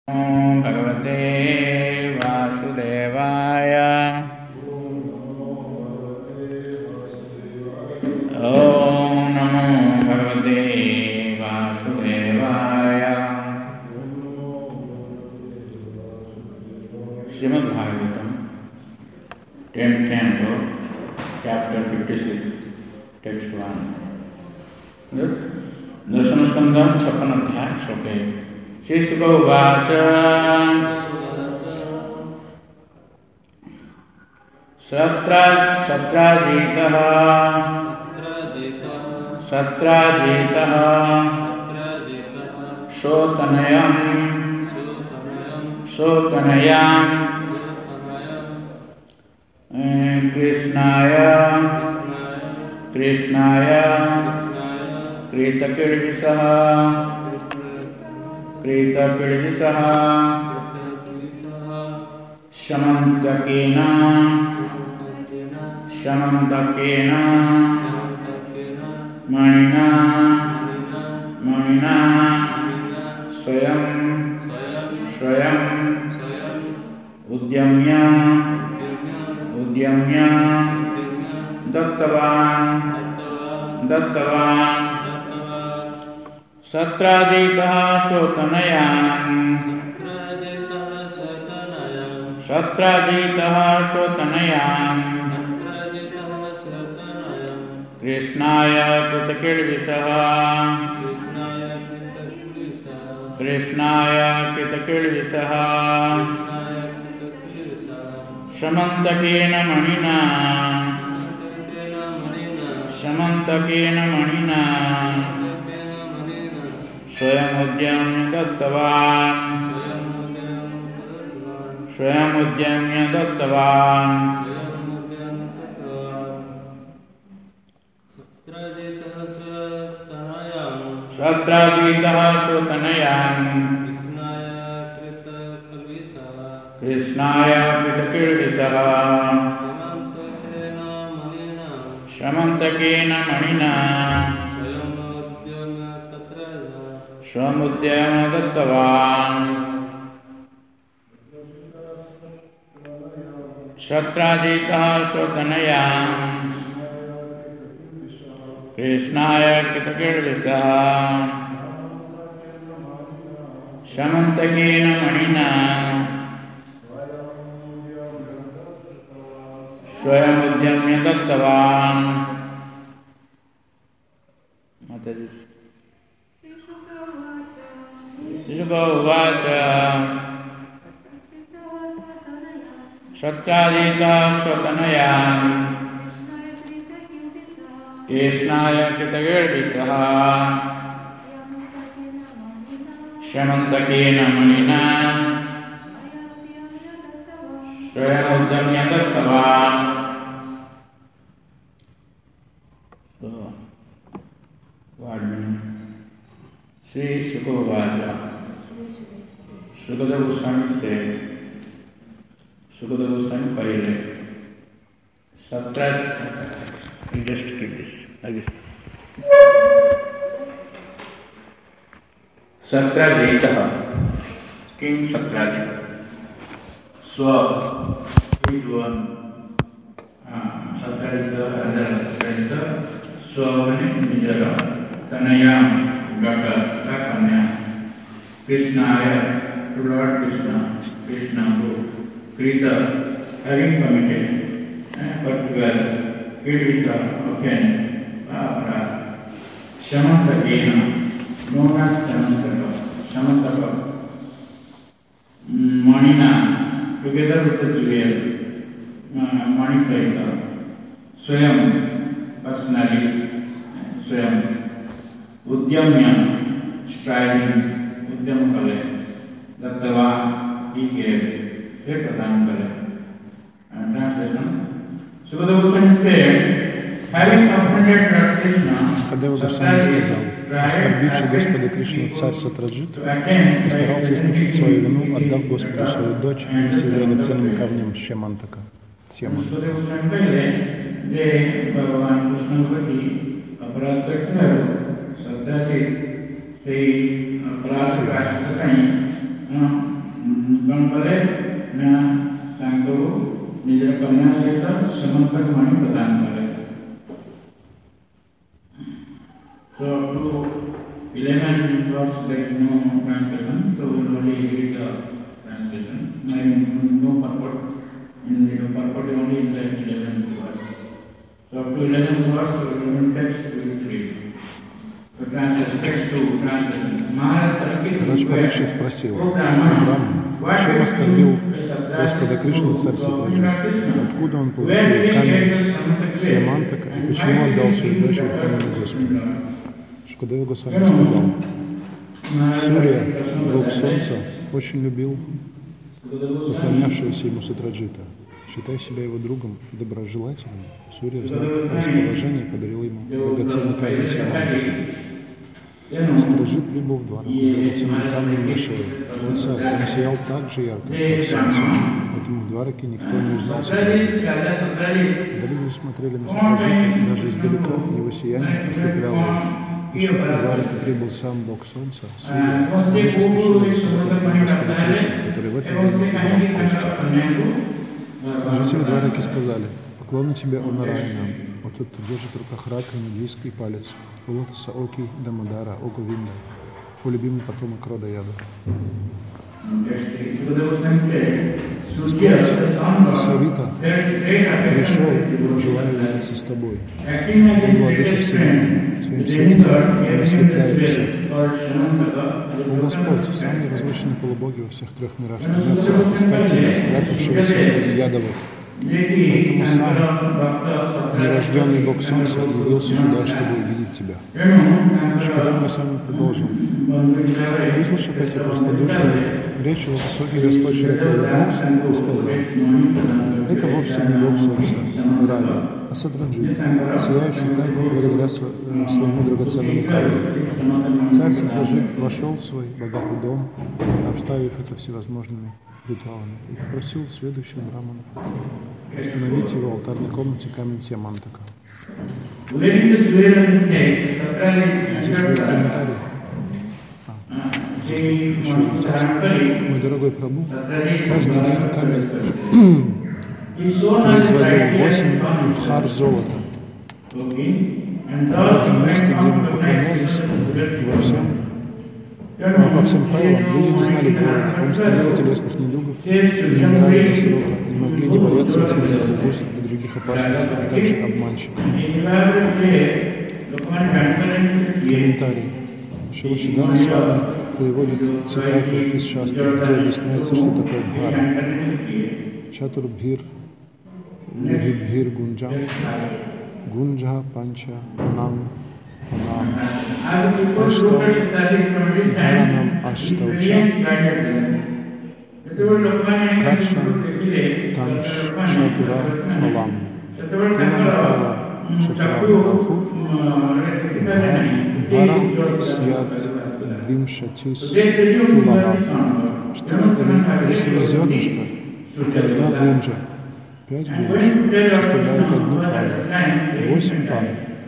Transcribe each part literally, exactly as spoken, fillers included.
ओम भगवते वासुदेवाय। ओम नमो भगवते वासुदेवाय। Srimad Bhagavatam tenth canto chapter fifty six text one दर्शन स्कंद छप्पन अध्याय श्लोक एक। श्री शुक उवाच सत्राजितः सत्राजितः शोतनयं शोतनयां कृष्णाय कृष्णाय कृतकिल्बिषः कृतकिल्बिषः शमन्तकेन शमन्तकेन मणिना मणिना स्वयं स्वयं उद्यम्य उद्यम्य दत्तवान् दत्तवान् सत्राजितः शोतनयान् सत्राजितः शोतनयान् कृष्णाय कृतकिल्बिषः कृष्णाय कृतकिल्बिषः शमन्तकेन मणिना शमन्तकेन मणिना स्वयमुद्यम्य दत्तवान् स्वयमुद्यम्य दत्तवान् सत्राजितः शोतनयान् कृष्णाय कृतकिल्बिषः शमन्तकेन मणिना स्वयमुद्यम्य दत्तवान् सत्राजितः शोतनयान् कृष्णाय कृतकिल्बिषः शमन्तकेन मणिना स्वयमुद्यम्य दत्तवान्। माताजी शुक उवाच सत्राजितः शोतनयान् कृष्णाय कृतकिल्बिषः शमन्तकेन मणिना स्वयमुद्यम्य दत्तवान्। श्री शुक उवाच सुखदेव गोस्वामी से सुखदेव गोस्वामी कहले सत्र सत्राजितः किं सत्राजितः स्व is one सत्राजितः राजा सत्राजितः स्व माने निजर तनयां daughter का कन्या कृष्णाय to Lord Krishna Krishna who Krita having committed particular kilbisha offense अपराध शमन्तकेन known as Shamantaka Shamantaka मणिना together with the jewel मणि सहित स्वयं personally स्वयं उद्यम्य striving उद्यम कले दत्तवान् he gave से प्रदान कले। Translation Sukadeva Goswami said having offended Lord Krishna Сукадева Госвами сказал, оскорбивший Господа Кришну царь Сатраджит постарался искупить свою вину, отдав Господу свою дочь, вместе драгоценным камнем Шемантака. Сьяман. Радж Парикшит спросил: Брахман, чем оскорбил Господа Кришну царь Сатраджит? Откуда он получил камень Сьямантака и почему отдал свою дочь Верховному Господу? Шукадева Госвами сказал: Сурья, бог солнца, очень любил поклонявшегося ему Сатраджита. Считая себя его другом и доброжелательным, Сурья в знак расположения подарил ему драгоценный камень Сьямантака. Сатраджит прибыл в двор с драгоценным камнем на шее. О царь, он сиял так же ярко, как солнце, поэтому в Двараке никто не узнал Сатраджита. Когда люди смотрели на Сатраджита, и даже издалека его сияние ослепляло их. Еще что в Двараке прибыл сам бог солнца, Сурья, они поспешили рассказать о Господе Кришне, который в этот день играл в кости. Жители Двараки сказали: поклоны тебе, о Нараяна, о тот, кто держит в руках раковину, диск и палец, у лотоса Оки, Дамодара, о Говинда, о любимый потомок рода Яда. Савита пришел, желая увидеться с тобой. Он владыка вселенной, своим сиянием он ослепляет всех. О Господь, самые возвышенные полубоги во всех трех мирах стремятся отыскать тебя, спрятавшегося среди ядовых. Поэтому сам нерожденный бог солнца явился сюда, чтобы увидеть тебя. Шукадева Госвами продолжил: выслушав эти простодушные речи, высокий Господь широко улыбнулся и сказал: это вовсе не бог солнца Рави, а Сатраджит, сияющий так благодаря своему драгоценному камню. Царь Сатраджит вошел в свой богатый дом, обставив это всевозможными ритуалами, и попросил следующих браманов установить его в алтарной комнате камень Сьямантака. Здесь будет комментарий. А, здесь еще один текст. Мой дорогой Прабху, каждый день камень производил восемь бхар золота. В этом месте, где мы поклонялись, во всем По всем правилам, люди не знали голода, умственных и телесных недугов, не умирали до срока, не могли не бояться измененных угроз и других опасностей, а также обманщиков. Комментарий. Шрила Шридхара Свами приводит цитату из Шастры, где объясняется, что такое бхара. Чатурбхир, Вибхир Гунджам, Гунджа Панча Анам Анам Аштау Dharanam Ashtaucha Karsham Tam Shatura Alam Kulam Shatura Ahu Bhara Syat Vimshatis Tulaha. Что рисовое зернышко — это одна гунджа, пять гунж составляют одну пану, восемь пан,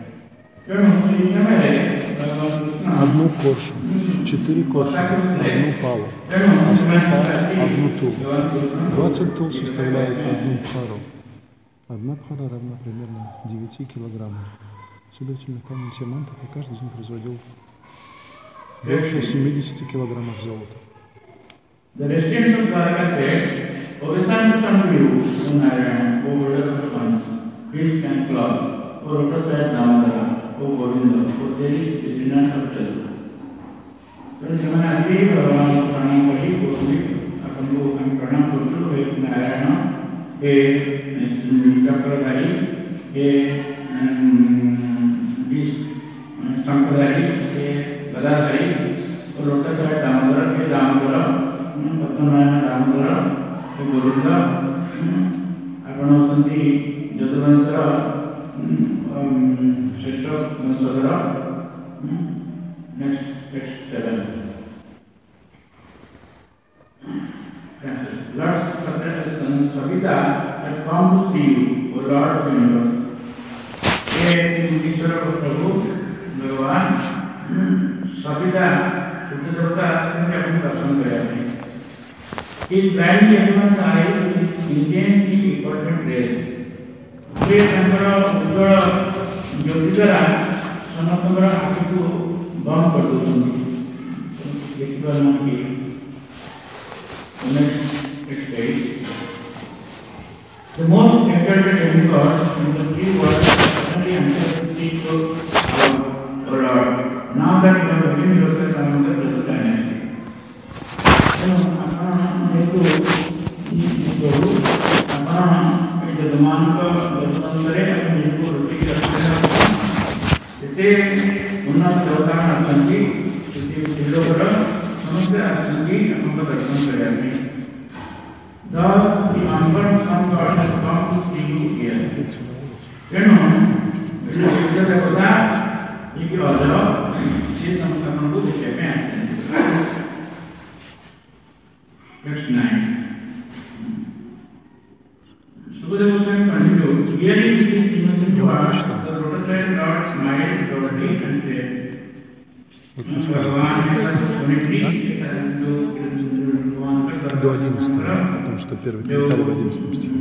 одну коршу, четыре корши, одну палу, а сто пал — одну тулу. Двадцать тул составляют одну пхару. Одна пхара равна примерно девяти килограммам. Следовательно, камень Сьямантака каждый день производил больше семидесяти килограммов золота. The residents of Dwarka said, O descend from you, O Narayana, O Lord of the Funds, fish and cloth, O lotus-eyed Damodara, O Govinda, O there is descendant of Jadu. तो जमाना से भगवान को प्रणाम करी कोई अपन को हम प्रणाम करते हुए नारायण के चक्रधारी के बीस शंखधारी के गदाधारी और लोटस-eyed दामोदर के दामोदर पद्मनाभ दामोदर के गोविंदा अपन होती जदुवंतर श्रेष्ठ वंशधर. Next, text seven. Lord Savita has come to see you, O Lord of the universe. ये ईश्वर प्रभु भगवान सविता सूर्य देवता इनके अपने दर्शन करे हैं. His blindly everyone's eyes with intensely important rays. ସେ ତାଙ୍କର ଉଜ୍ଜଳ ଜ୍ୟୋତି ଦ୍ୱାରା ସମସ୍ତଙ୍କର ଆଖିକୁ ବନ୍ଦ କରିଦେଉଛନ୍ତି। ଦେଖିବା କି the most exalted demigod in the three worlds personally answers to speak to our Lord. Now that you have redeemed yourself among the blessed dynasty. So, ଯେହେତୁ ପ୍ରଭୁ ଆପଣ ଏ ଯଜମାନଙ୍କ ଯତ୍ନରେ ଆପଣ ନିଜକୁ ରୋଷେଇ ରଖିଛନ୍ତି ସେତେ ଉନ୍ନତ ଦେବତାମାନେ ଅଛନ୍ତି ସେତେ ତ୍ରିଲୋକର ସମସ୍ତେ ଆସନ୍ତି ଆପଣଙ୍କ ଦର୍ଶନ କରିବା ପାଇଁ। Thus the unborn son God has come to see you here. ତେଣୁ ସୂର୍ଯ୍ୟ ଦେବତା ଯିଏକି ଅଜର ସେ ଆପଣଙ୍କୁ ଦେଖିବା ପାଇଁ ଆସିଛନ୍ତି। Verse nine. Sukadeva Goswami continued, hearing these innocent words, the prototype Lord smiled broadly and said, Bhagavan has unity, До одиннадцатого, потому что первый комментарий в одиннадцатом стихе.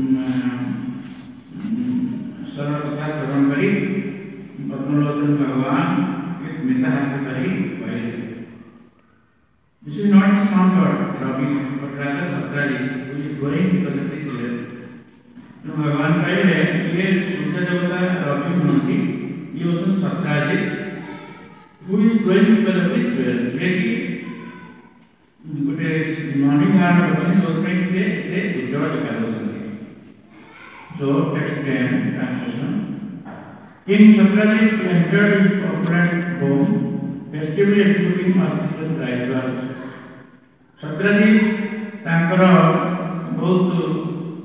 This is not the son God, Ravi, but rather Satraji, who is going because of his will. भगवान कहले ये सूर्य देवता रवि हुनती ये होसन सत्राजी who is going because of his will. लेकिन गुटे morning our होती है उसमें से से उज्जवल दिखा होती है। So text ten translation. King Satraji entered his opulent home, festively executing auspicious rituals. Satraji तांकर बहुत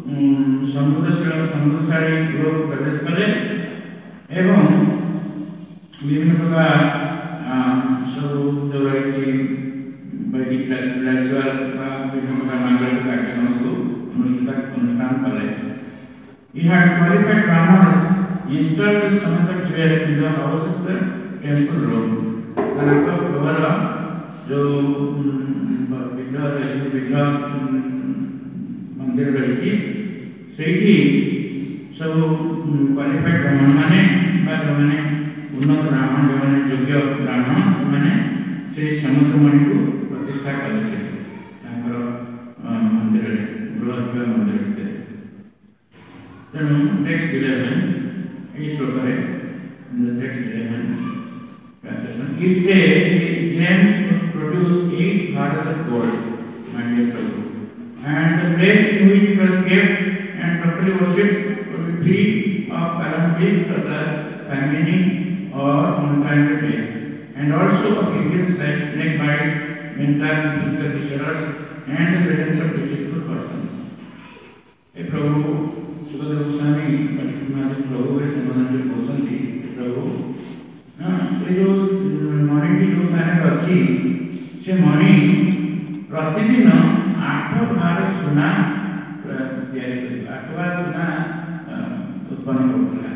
ସମୃଦ୍ଧଶାଳୀ ଗୃହକୁ ପ୍ରବେଶ କଲେ ଏବଂ ବିଭିନ୍ନ ପ୍ରକାର ସବୁ ଯେଉଁ ରହିଛି ବୈଦିକ ରାଜୁଆଲ ବା ବିଭିନ୍ନ ପ୍ରକାର ମାଙ୍ଗଳିକ କାର୍ଯ୍ୟକ୍ରମ ସବୁ ଅନୁଷ୍ଠିତ ଅନୁଷ୍ଠାନ କଲେ। He had qualified brahmanas installed the Samanta jewel in the house of the temple room. ତାଙ୍କ ଗୃହର ଯେଉଁ ବିଗ୍ରହ ରହିଛି ବିଗ୍ରହ ମନ୍ଦିର ରହିଛି ସେଇଠି ସବୁ କ୍ୱାଲିଫାଇଡ୍ ବ୍ରାହ୍ମଣ ମାନେ ବା ଯେଉଁମାନେ ଉନ୍ନତ ବ୍ରାହ୍ମଣ ଯେଉଁମାନେ ଯୋଗ୍ୟ ବ୍ରାହ୍ମଣ ସେମାନେ ସେଇ ସମୁଦ୍ରମଣିକୁ ପ୍ରତିଷ୍ଠା କଲେ ସେଠି ତାଙ୍କର ମନ୍ଦିରରେ ଗୃହ ଥିବା ମନ୍ଦିର ଭିତରେ। ତେଣୁ ଟେକ୍ସଟ ଇଲେଭେନ୍ ଏହି ଶ୍ଲୋକରେ text eleven translation is there gems would produce eight bharas of gold, my dear Prabhu, and the place in which it was kept and properly worshipped would be free of calamities such as famine or untimely death, and also of evils like snake bites, mental and physical disorders, and the presence of deceitful persons. A Prabhu, Sukadeva Goswami, Prabhu is Samadhanji Gosanti, Prabhu, ସେ ଯେଉଁ ମଣିଟି ଯେଉଁ ସ୍ଥାନରେ ଅଛି ସେ ମଣି ପ୍ରତିଦିନ ଆଠ ଭାର ସୁନା ତିଆରି କରିବ, ଆଠ ଭାର ସୁନା ଉତ୍ପନ୍ନ କରୁଥିଲା।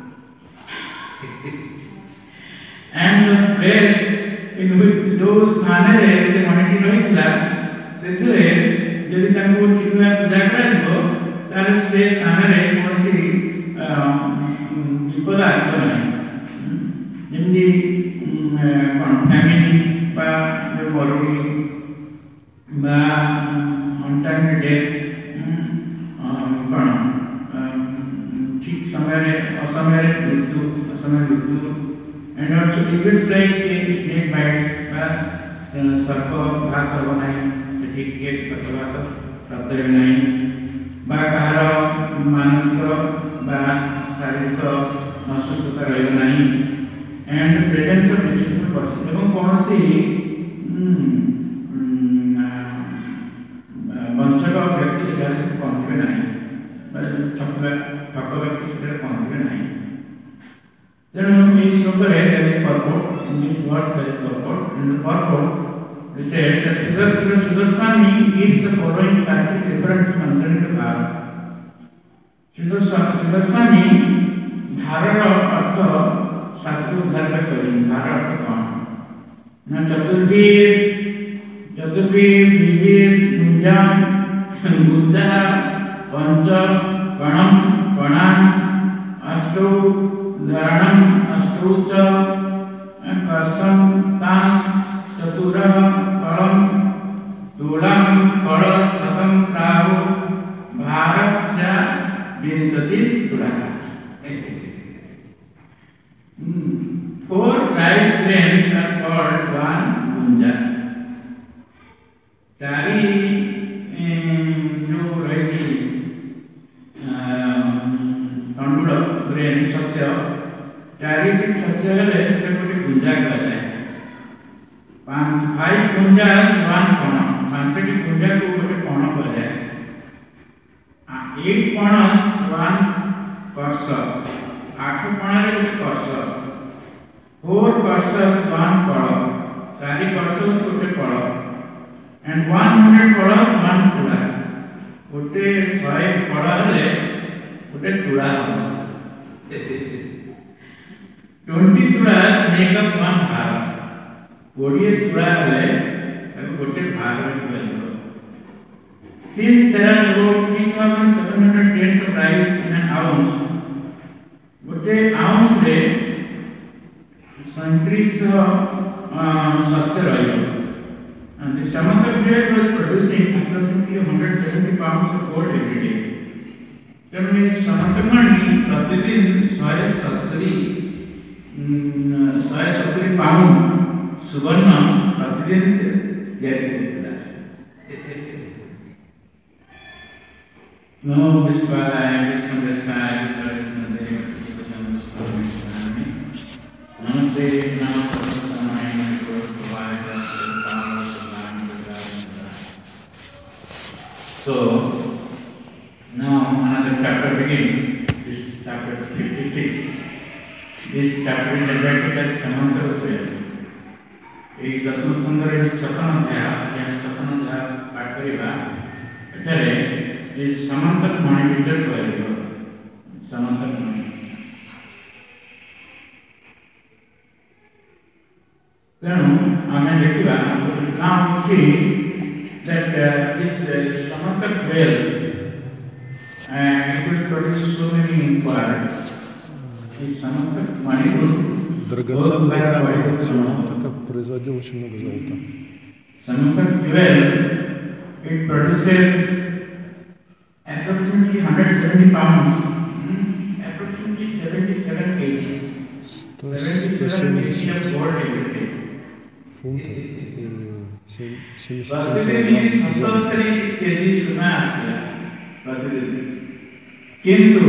and the place in which ଯେଉଁ ସ୍ଥାନରେ ସେ ମଣିଟି ରହିଥିଲା ସେଥିରେ ଯଦି ତାଙ୍କୁ ଠିକ୍ ଭାବେ ପୂଜା କରାଯିବ ତାହେଲେ ସେ ସ୍ଥାନରେ କୌଣସି ବିପଦ ଆସିବ ନାହିଁ। ଯେମିତି କ'ଣ ଫ୍ୟାମିଲି ବା ଯେଉଁ ମରୁଡ଼ି ବା ଅନଟାଇମ୍ ଡେଥ୍ କ'ଣ ଠିକ୍ ସମୟରେ ଅସମୟରେ ମୃତ୍ୟୁ ଅସମୟ ମୃତ୍ୟୁ and also events like snake bites ବା ସର୍ପ ଘାତ ହେବ ନାହିଁ ସେଠି କିଏ ସର୍ପ ଘାତ ପ୍ରାପ୍ତ ହେବ ନାହିଁ ବା କାହାର ମାନସିକ ବା ଶାରୀରିକ ଅସୁସ୍ଥତା ରହିବ ନାହିଁ and the presence of deceitful person ଏବଂ କୌଣସି ବଞ୍ଚକ ବ୍ୟକ୍ତି ସେଠାରେ ପହଞ୍ଚିବେ ନାହିଁ ବା ଠକ ବ୍ୟକ୍ତି ସେଠାରେ ପହଞ୍ଚିବେ ନାହିଁ। ତେଣୁ ଏହି ଶ୍ଲୋକରେ there is purport in this verse there is purport in the purport it said that Sudarswami gives the following scientific reference concerning the bhara. Sudarswami ଭାରର ଅର୍ଥ ଶାସ୍ତ୍ର ଉଦ୍ଧାର ପାଇଁ କହିଛନ୍ତି। ଭାର ଅର୍ଥ କ'ଣ ନା ଚତୁର୍ଭୀର ଚତୁର୍ଭୀର ବିଭୀର ଗୁଞ୍ଜାନ बुद्धः पंच गणम गणान् अष्टौ धरणम् अष्टौ च कर्षं तान् चतुरः फलं तुलं फल शतं प्राहु भारस्य विंशतिस्तुलः. Four rice grains are called one punja. चारि जो रही तंडुल ग्रेन शस्य चारि शस्य हेले से गोटे पुंजा कहा जाए. पांच फाइव पुंजा वन पण पांचटी पुंजा को गोटे पण कहा जाए. एट पण वन कर्ष आठ पण रे गोटे कर्ष फोर कर्ष वन फल चारि कर्ष गोटे फल एंड one hundred फल वन तुला गोटे सौ फल हेले गोटे तुला हो. twenty tulas make up one bhara. twenty तुला हेले गोटे भाग रे बनो. Since there are about three thousand seven hundred grains of rice in an ounce, गोटे ounce रे सैंतीस शस्य रहियो. And the Samantak bread was producing approximately one hundred seventy pounds of gold every day. तेणु ये सामंतक मणि प्रतिदिन सौ सत्तरी सौ सत्तरी पाउंड सुवर्ण प्रतिदिन से तैयारी करता है. नमो विश्वाय विष्णुदेवाय विष्णुदेवाय नमस्ते नमः So now another chapter begins. This is chapter fifty-six. This chapter is dedicated as Samantar Prayer. एक दशम स्कंदर रे छप्पन अध्याय या छप्पन अध्याय पाठ करिबा एठारे ये समांतर मणि विचार करिबो. समांतर मणि तेणु आमे देखिबा. Now see that uh, this uh, Samantak well and it will produce so many quarrels. This Samantak money Драгоценный камень Самантака производил очень много золота. Samantak well it produces approximately one hundred seventy pounds, hmm? approximately seventy-seven kilograms. seventy-seven kilograms of gold every day. Фунтов или семьдесят семь प्रतिदिन सत्तर KG सोना आसला प्रतिदिन. किंतु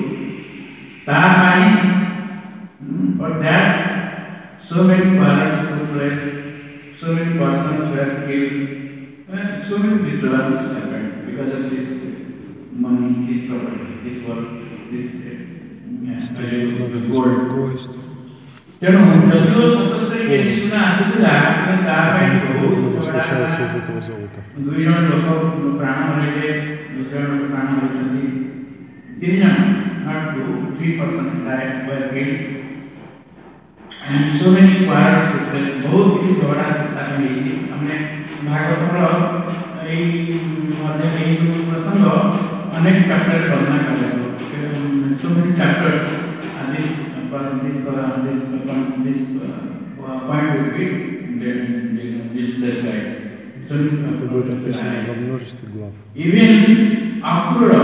तापाई for that so many quarrels took place, so many persons were killed, and so many disturbances happened because of this money, this property, this work, this uh, gold. तेणु जदियो सतस्तर KG सोना आसला किंतु तापाई много случается из этого золота. दुई जन लोक प्राण हरैले दुई जन लोक प्राण हरैछन्ति. तीन जन not two three persons died were killed and so many quarrels took place. बहुत किसी झगड़ा ताकि हेछि. हमने भागवतर एई मध्ये एई प्रसंग अनेक चैप्टर वर्णन करले. so many chapters and this this this this point will be this this slide. Это будет описано во множестве глав. Even Akrura,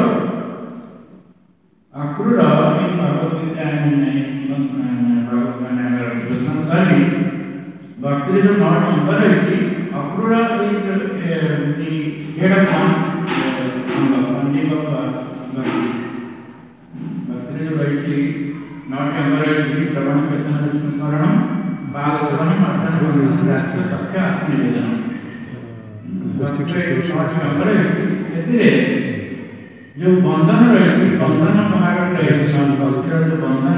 Akrura in Bhagavad Gita and in Bhagavad Gita service, Bhakti is not encouraged. Akrura is uh, the head of one Pandit of Bhakti. Bhakti is rightly not encouraged. Sravana Kirtana Vishnu Smaranam, Bhagavad Sravana Martana Sakya Nivedanam. Достигший совершенства. जो बंधन रहे बंधन भाग रहे जो बंधन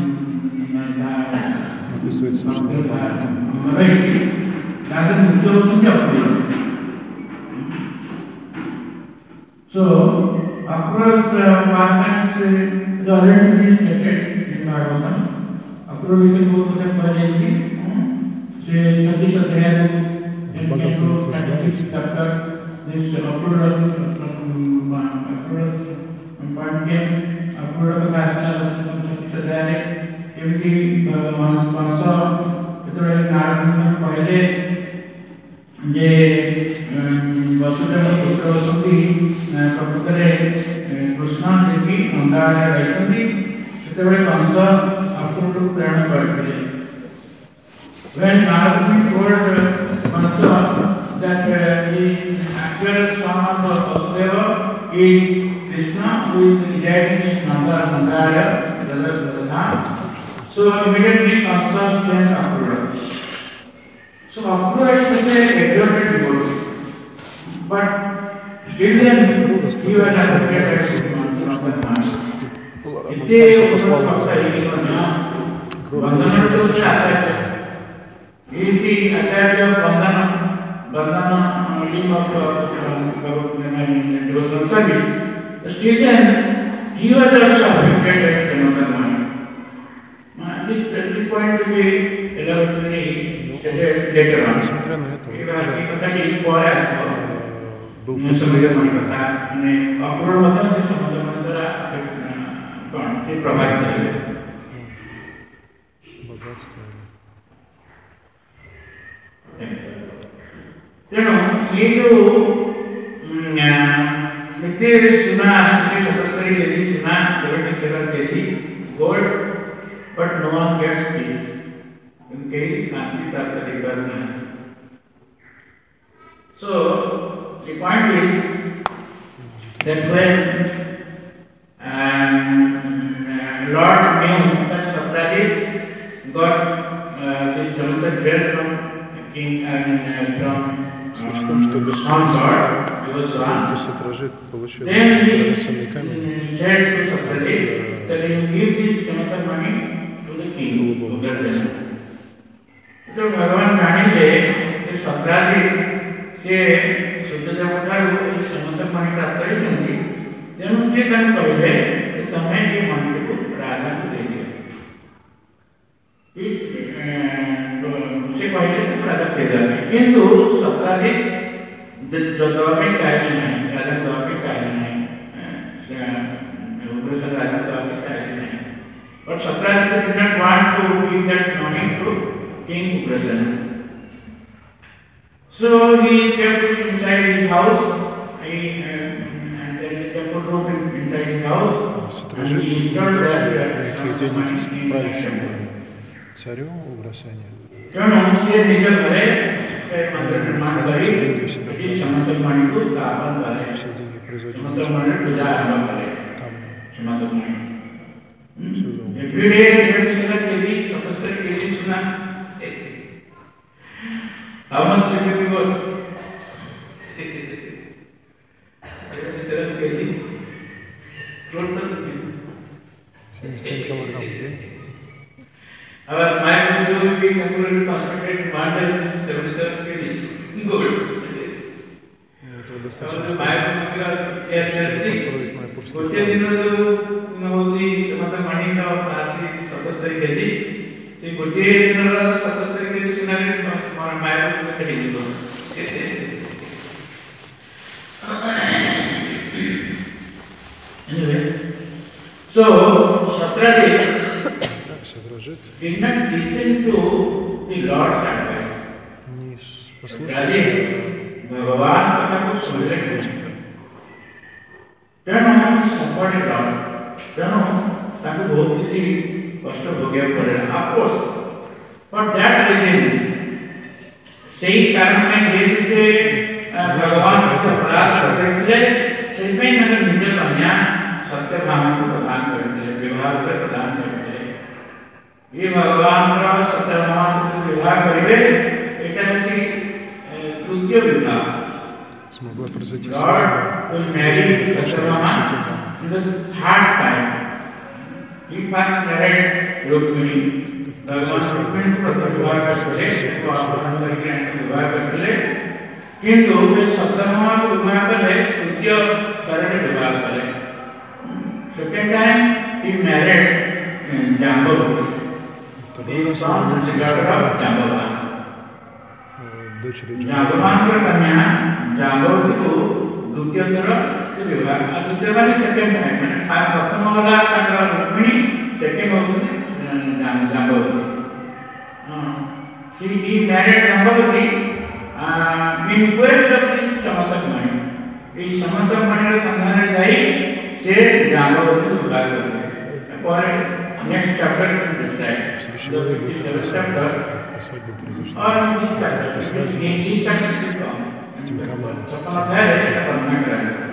описывает совершенно रहे ताकि मुझे उसमें approve. So Akrura's pastimes is already stated in Bhagavatam. Akrura विषय बहुत कुछ पढ़े थी. से छत्तीस अध्याय Бхагаватам утверждается, this Apuras, Apuras, Pantian, Apura National Sadare, every once sponsor, the Narendra Pile, जे वसुदेव पुत्र वसुति प्रकृतरे कृष्ण देखि मंदार रहते सेतबे कंस अपुरु प्रेरणा करथिले when Narada told Kansa that uh, the actual son of Vasudeva is Krishna who is residing in Mandara Mandara Radha, so immediately Kansa sent Apura. So Apura is such a exalted devotee, but still then he was affected by the mind. इतने ऊपर सबका एक बंधना बंधना तो क्या है? इनकी आचार्य बंधन बंधन लिंग of devotional service. Still then he was also affected by Sanatana mind. This this point will be elaborately stated later on. It was संबंध नहीं करता ने अपूर्ण मतलब से संबंध मंत्रा कौन से प्रभावित है तेणु ये जो नित्य सुना सुने सतस्करी यदि सुना seventy seven K G gold but no one gets peace उनके शांति प्राप्त नहीं करना है. So the point is that when um, uh, Lord knew that Satyajit got uh, this Samantha wealth from King and uh, from um, God, he was one. Then he said to Satyajit that he will give this Samantha money to the king. So Bhagavan Kani said, Satyajit से सुद्धदेवतारू इस समुद्र पानी प्राप्त ही संधि जन्म से तन पहले कि तमें ये मंत्र को राजा को दे दिया कि से पहले तुम राजा दे दिया किंतु सत्राधिक जो दौर में कार्य नहीं राजा दौर में कार्य नहीं उग्रसेन राजा दौर में कार्य नहीं और सत्राधिक did not want to give that money to King Ugrasen. So he kept it inside his house, he, uh, and then he kept it open inside his house, and he installed that money. Царю Уграсене. क्यों उनसे निजर करे मंदिर निर्माण करे इस समंदर मणि को स्थापन करे समंदर मणि पूजा आरंभ करे समंदर मणि every day seventy seven kg seventy kg सुना how much second we got seventy-seven kg total семьдесят семь килограмм в день. Our mind will be concluded concentrated matters seventy-seven kg. Good. Это достаточно, чтобы построить мой пурский храм. गोटे दिन होची समस्त मणि का पार्टी सत्तरी केजी से गोटे दिन सत्तरी केजी सुनारे हमारा माया को कटी दियो. Anyway, so Satyajit did not listen to the Lord's advice. Не послушался भगवान कथा को सुनने को तेणु सपोर्ट Lord. तेणु ताकि बहुत किसी कष्ट भोगे पड़े. Of course, for that reason, सही कारण में जैसे भगवान को प्राप्त करते हैं, सही में अगर नित्य कन्या सत्य भावना को प्रदान करते हैं, विवाह को प्रदान करते हैं. ये भगवान का सत्य भावना से विवाह करेंगे, इतना कि तृतीय विवाह. смогла произойти Lord will marry Satyabhama in the third time. He first married Rukmini. भगवान Rukmini को प्रथम विवाह करते हैं, तो आप करके अंतिम विवाह करते हैं. किंतु वे सत्यभामा को विवाह करे, तृतीय करण विवाह करे. Second time he married Jambavati. This son is the daughter of Jambavati. Jambavati का कन्या जाम्बवती को द्वितीय तरह से विवाह द्वितीय वाली सेकेंड टाइम मैंने प्रथम वाला तांकर रुक्मिणी सेकेंड होती Jambavati she he married Jambavati uh, in quest of this Samatak Mani. इस Samatak Mani के संधान जाई से जाम्बवती को विवाह करते और next chapter to describe the fifty-seventh chapter और this chapter this this chapter से कम सपना था ये करना करेंगे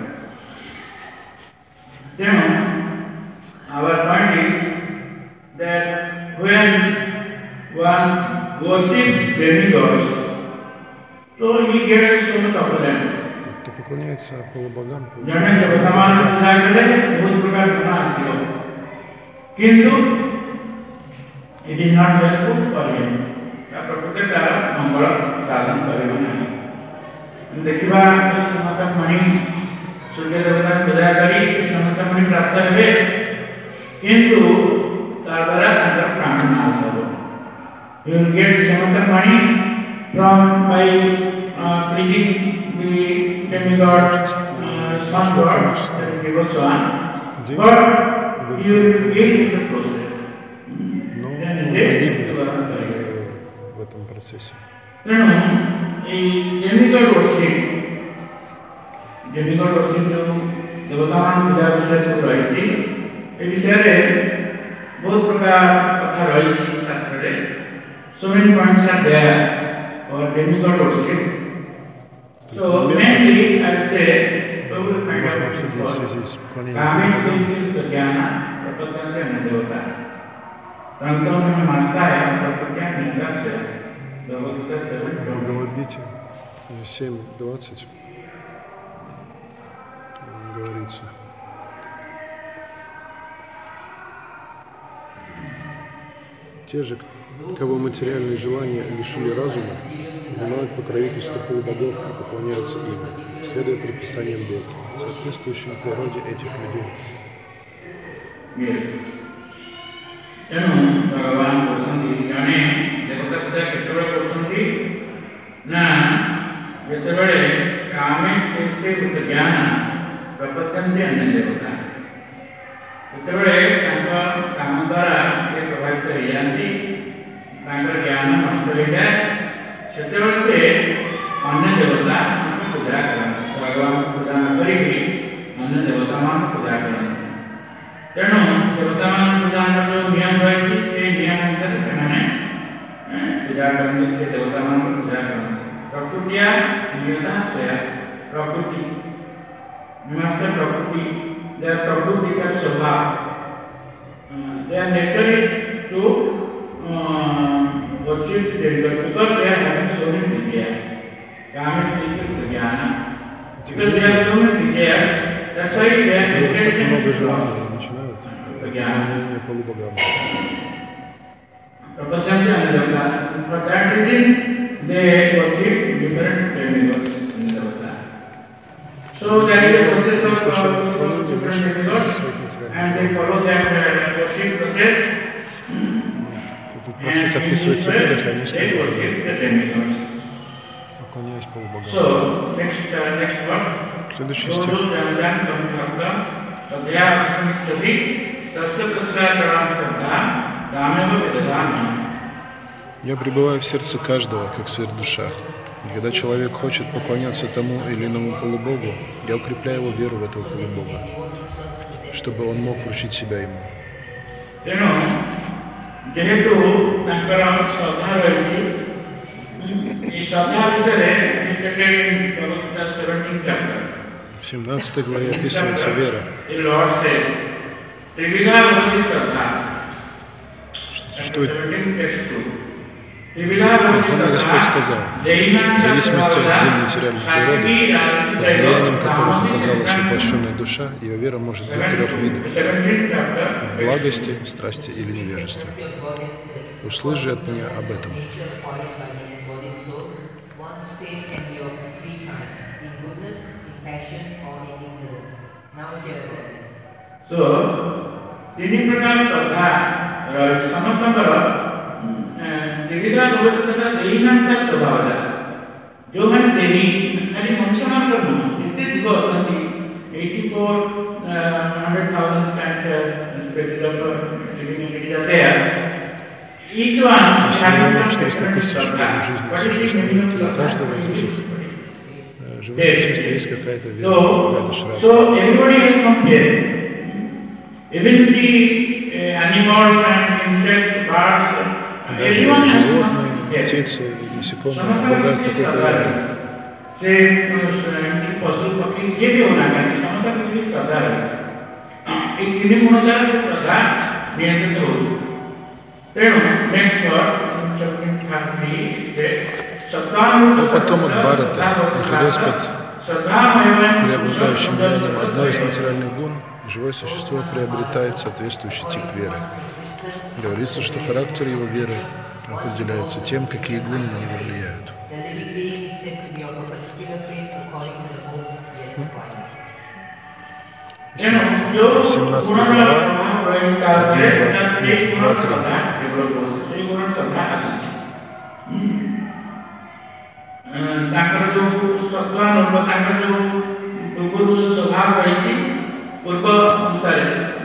then our point is that when one worships demigods so he gets so much opulence кто поклоняется полубогам, जने वर्तमान संसार में बहुत प्रकार धन आती है किंतु it is not helpful for him या प्रकृति द्वारा मंगल साधन करेगा नहीं देखिबा समतक मणि सूर्य देवता पूजा करी समतक मणि प्राप्त हेबे किंतु तार द्वारा अंदर प्राण नाश हो you will get समतक Mani from by uh, pleasing the demigod uh, sun god that is Devaswan but you will gain the process но погибнет в этом процессе. ତେଣୁ ଏଇ demigod worship demigod worship ଯେଉଁ ଦେବତାମାନ ପୂଜା ବିଷୟ ସବୁ ରହିଛି ଏ ବିଷୟରେ ବହୁତ ପ୍ରକାର କଥା ରହିଛି ଶାସ୍ତ୍ରରେ so many points are there for demigod worship so mainly I would say probably find out Kamesh ज्ञान प्रपत्ति में देवता तंत्र में मानता है प्रपत्ति निंदा से В Бхагавад-гите семь двадцать говорится: те же, кого материальные желания лишили разума, внимают покровительству полубогов и поклоняются им, следуя предписаниям Бога, соответствующим природе этих людей. ତେଣୁ ଭଗବାନ କହୁଛନ୍ତି ଜଣେ ଦେବତା ପୂଜା କେତେବେଳେ କରୁଛନ୍ତି ନା ଯେତେବେଳେ କାମେ ସ୍ଥିତେ ଜ୍ଞାନ ପ୍ରପତ୍ୟନ୍ତେ ଅନ୍ୟ ଦେବତା ଯେତେବେଳେ ତାଙ୍କ କାମ ଦ୍ୱାରା ସେ ପ୍ରଭାବିତ ହେଇଯାନ୍ତି ତାଙ୍କର ଜ୍ଞାନ ନଷ୍ଟ ହେଇଯାଏ ସେତେବେଳେ ସେ ଅନ୍ୟ ଦେବତାମାନଙ୍କୁ ପୂଜା କରନ୍ତି ଭଗବାନଙ୍କୁ ପୂଜା ନ କରିକି ଅନ୍ୟ ଦେବତାମାନଙ୍କୁ ପୂଜା କରନ୍ତି ତେଣୁ ଦେବତାମାନ ପୂଜାର ଯେଉଁ ନିୟମ ରହିଛି ସେ ନିୟମ ଅନୁସାରେ ସେମାନେ ପୂଜା କରନ୍ତି ସେ ଦେବତାମାନଙ୍କୁ ପୂଜା କରନ୍ତି ପ୍ରକୃତିଆ ନିୟତା ସ୍ୱୟା ପ୍ରକୃତି ନିମସ୍ତ ପ୍ରକୃତି their ପ୍ରକୃତି का स्वभाव their nature is to uh, worship the God because they are having so many desires कामिक स्थिति ज्ञान because they have so many desires that's why they are intelligent поклонение полубогам. For that reason, they worship different demigods in Devata. So there is a process of uh, different demigods, and they follow that uh, worship process. Тут процесс описывается в Ведах, они следуют. Поклоняясь полубогам. So next uh, next verse. Следующий стих. Я пребываю в сердце каждого, как сыр душа. И когда человек хочет поклоняться тому или иному полубогу, я укрепляю его веру в этого полубога, чтобы он мог вручить себя ему. В семнадцатой главе описывается вера. Что это? Верховный Господь сказал: в зависимости от глубин материальной природы, под влиянием которых оказалась воплощенная душа, ее вера может быть трех видов: в благости, страсти или невежестве. Услышь же от меня об этом. So, तीन प्रकार श्रद्धा समस्तंकर विविधा भगवत देहीनांता स्वभाव ଯେଉଁମାନେ ଦେହି ଖାଲି ମଣିଷମାନଙ୍କର ନୁହଁ, ଏତେ ଜୀବ ଅଛନ୍ତି ଏଇଟି four hundred thousand species of living entities are there. Each one has some different shraddha. What is the meaning of shraddha? живых существ есть какая-то вера, So, какая-то шрадха. so everybody has some fear. Even the uh, animals and insects, birds, Даже everyone has some животные, fear. птицы и насекомые Some of обладают them какой-то верой. से पशु पक्षी ये भी होना चाहिए समता की श्रद्धा है एक तीन गुणोत्तर की श्रद्धा नियंत्रित हो तेणु नेक्स्ट वर्ड चैप्टर थर्टी से Но потом от Бхарата, находясь под преобладающим влиянием одной из материальных гун, живое существо приобретает соответствующий тип веры. Говорится, что характер его веры определяется тем, какие гуны на него влияют. семнадцатая глава, один, два, три. ତାଙ୍କର ଯୋଉ ସତ୍ୱ ନବ ତାଙ୍କର ଯୋଉ ପୂର୍ବରୁ ସ୍ୱଭାବ ରହିଛି ପୂର୍ବ ଅନୁସାରେ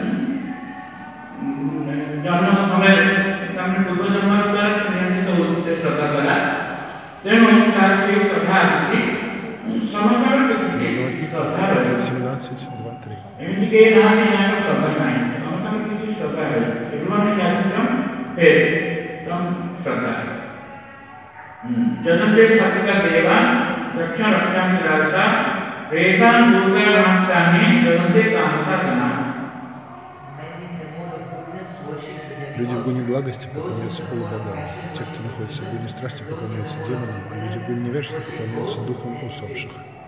ଜନ୍ମ ସମୟରେ ତାମାନେ ପୂର୍ବ ଜନ୍ମର ଦ୍ୱାରା ସେ ନିୟନ୍ତ୍ରିତ ହେଉଛି ସେ ଶ୍ରଦ୍ଧା ଦ୍ୱାରା ତେଣୁ ତାର ସେଇ ଶ୍ରଦ୍ଧା ଆସିଛି ସମସ୍ତଙ୍କର କିଛି ଶ୍ରଦ୍ଧା ରହିଛି ଏମିତି କେହି ନାହାନ୍ତି ଯାହାର ଶ୍ରଦ୍ଧା ନାହିଁ ସମସ୍ତଙ୍କର କିଛି ଶ୍ରଦ୍ଧା ରହିଛି everyone has some faith some ଶ୍ରଦ୍ଧା जन्मते सत्का देवा रक्षा रक्षां रासा प्रेतां दुर्गा नमस्तानि जन्मते तामसा गना. Люди в гуне благости поклоняются полубогам. Те, кто находится в гуне страсти, поклоняются демонам, а люди в гуне невежества поклоняются духам усопших.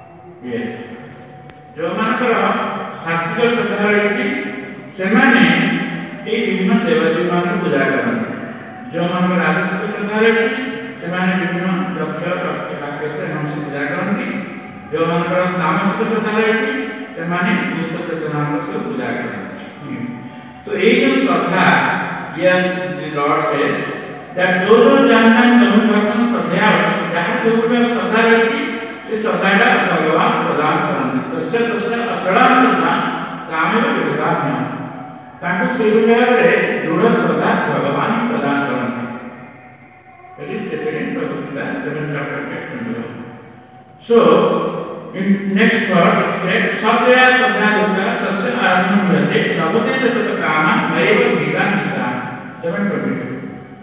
ଯେଉଁମାନଙ୍କର ସାତ୍ଵିକ ଶ୍ରଦ୍ଧା ରହିଛି ସେମାନେ ଏହି ବିଭିନ୍ନ ଦେବଦେବୀମାନଙ୍କୁ ପୂଜା କରନ୍ତି. ଯେଉଁମାନଙ୍କର ରାଜସିକ ଶ୍ରଦ୍ଧା ରହିଛି ସେମାନେ ବିଭିନ୍ନ ଲକ୍ଷ ରାକ୍ଷସ ଏମାନଙ୍କୁ ପୂଜା କରନ୍ତି. ଯେଉଁମାନଙ୍କର ତାମସିକ ଶ୍ରଦ୍ଧା ରହିଛି ସେମାନେ ଭୂତ ଚେତନାଙ୍କ ପୂଜା କରନ୍ତି. So ଏଇ ଯୋଉ ଶ୍ରଦ୍ଧା here the Lord says that ଯୋଉ ଯୋଉ ଜାନନା ତମକୁ ଶ୍ରଦ୍ଧା ଅଛି ଯାହା ଯୋଉ ଯୋଉ ଶ୍ରଦ୍ଧା ରହିଛି ସେ ଶ୍ରଦ୍ଧାଟା ଭଗବାନ ପ୍ରଦାନ କରନ୍ତି. ତସ୍ୟ ତସ୍ୟ ଅଚଳା ଶ୍ରଦ୍ଧା କାମେବ ବିଦାମ୍ୟ ତାଙ୍କୁ ସେଇ ଭାବରେ ଦୃଢ଼ ଶ୍ରଦ୍ଧା ଭଗବାନ ପ୍ରଦାନ କରନ୍ତି. That is stated in Bhagavad Gita, seventh chapter, text number one. So, in next verse, it said, Satvaya Sattva Dutta Tasya Aradhanam Yate Prabhute Tattva Kama Mayeva Gita Gita. seven twenty-two.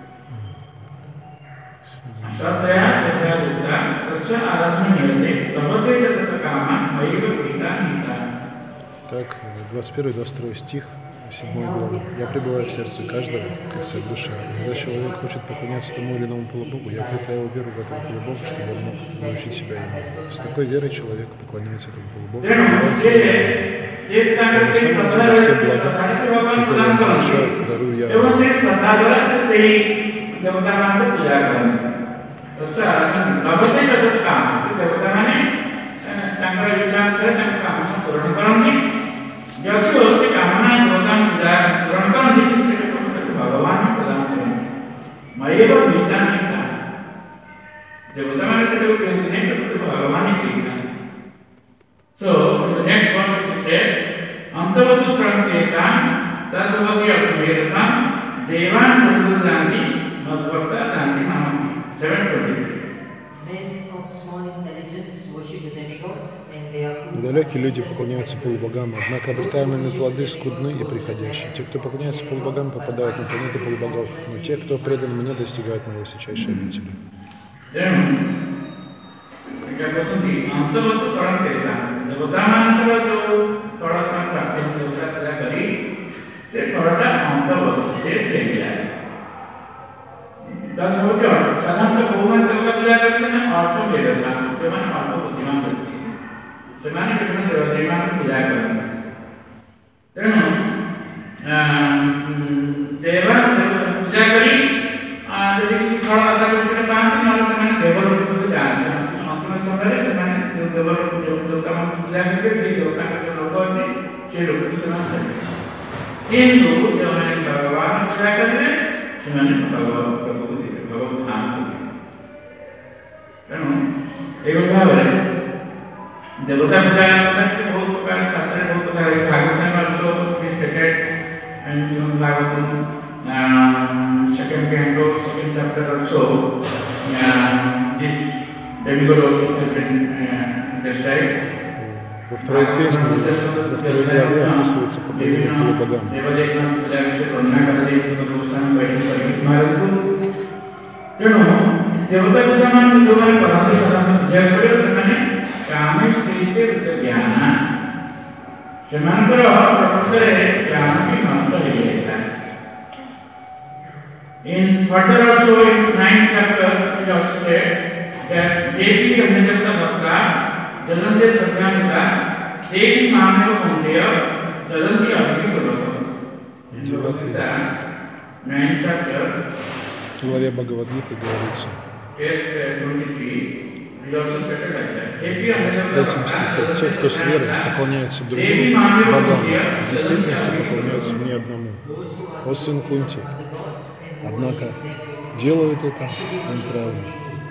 Satvaya Sattva Dutta Tasya Aradhanam Yate Prabhute Tattva Kama Mayeva Gita Gita. Так, двадцать первый двадцать второй стих седьмой главы. Я пребываю в сердце каждого, как вся душа. И когда человек хочет поклоняться тому или иному полубогу, я укрепляю веру в этого полубога, чтобы он мог научить себя ему. С такой верой человек поклоняется этому полубогу. На самом деле все блага, которые он получает, дарую я. जबकि उसकी कामना भगवान ग्रहण करने के लिए भगवान प्रदान करेंगे मयेव विचार नहीं था देवता माने से कोई चीज नहीं तो भगवान ही देता. So the next one is said अंतवतु प्रणतेसा तद्वति अपमेरसा देवान बंधुरानी मद्भक्ता दानी नाम seven twenty-three. Далекие люди поклоняются полубогам, однако обретаемые плоды скудны и приходящие. Те, кто поклоняется полубогам, попадают на планету полубогов, но те, кто предан мне, достигают моей высочайшей обители. साधारणतः भगवान देवता पूजा करते हैं अल्प वेदना ସେମାନେ ଅଳ୍ପ ବୁଦ୍ଧିମାନ ବ୍ୟକ୍ତି ସେମାନେ ବିଭିନ୍ନ ଦେବଦେବୀମାନଙ୍କୁ ପୂଜା କରନ୍ତି. ତେଣୁ ଦେବାନ ପୂଜା କରି ଯଦି କିଛି ଫଳ ଆଶା କରି ସେଟା ପାଆନ୍ତି ନହେଲେ ସେମାନେ ଦେବଲୋକକୁ ଯାଆନ୍ତି. ଅନ୍ତିମ ସମୟରେ ସେମାନେ ଯେଉଁ ଦେବଲୋକ ଯେଉଁ ଦେବତାମାନଙ୍କୁ ପୂଜା କରିବେ ସେଇ ଦେବତାଙ୍କ ଯେଉଁ ଲୋକ ଅଛି ସେଇ ଲୋକକୁ ସେମାନେ ଦେବେ. କିନ୍ତୁ ଯେଉଁମାନେ ଭଗବାନ ପୂଜା କରିବେ ସେମାନେ ଭଗବାନ ପ୍ରଭୁକୁ ଦେବେ ଭଗବାନ ଧାମକୁ ଦେବେ. ତେଣୁ ଏଇଭଳି ଭାବରେ ଦେବତା ପୂଜା ବହୁତ ପ୍ରକାର ଶାସ୍ତ୍ରରେ ବହୁତ ପ୍ରକାର Bhagavata also is stated and Bhagavatam second canto second chapter also uh, this demigod also has been uh, described. Во второй песне, во второй главе описывается поклонение полубогам. ତେଣୁ ଦେବତା ପୂଜାମାନ ଯୋଉମାନେ କରନ୍ତି ସାଧାରଣତଃ ବୁଝିବାକୁ ପଡ଼ିବ ସେମାନେ କାମେ ସ୍ତ୍ରୀରେ ଜ୍ଞାନ ସେମାନଙ୍କର ପ୍ରକୃତରେ ଜ୍ଞାନଟି ନଷ୍ଟ ହେଇଯାଇଥାଏ. In further also in ninth chapter it also said that Devi Amrita Bhakta Jalante Satyamita Devi Mameva Kundeya Jalanti Abhikapurava. In Bhagavad-gita ninth chapter В главе Бхагавад-гиты говорится, в третьем стихе, те, кто с верой поклоняется другим богам, в действительности поклоняются мне одному. О сын Кунти, однако делают это неправильно.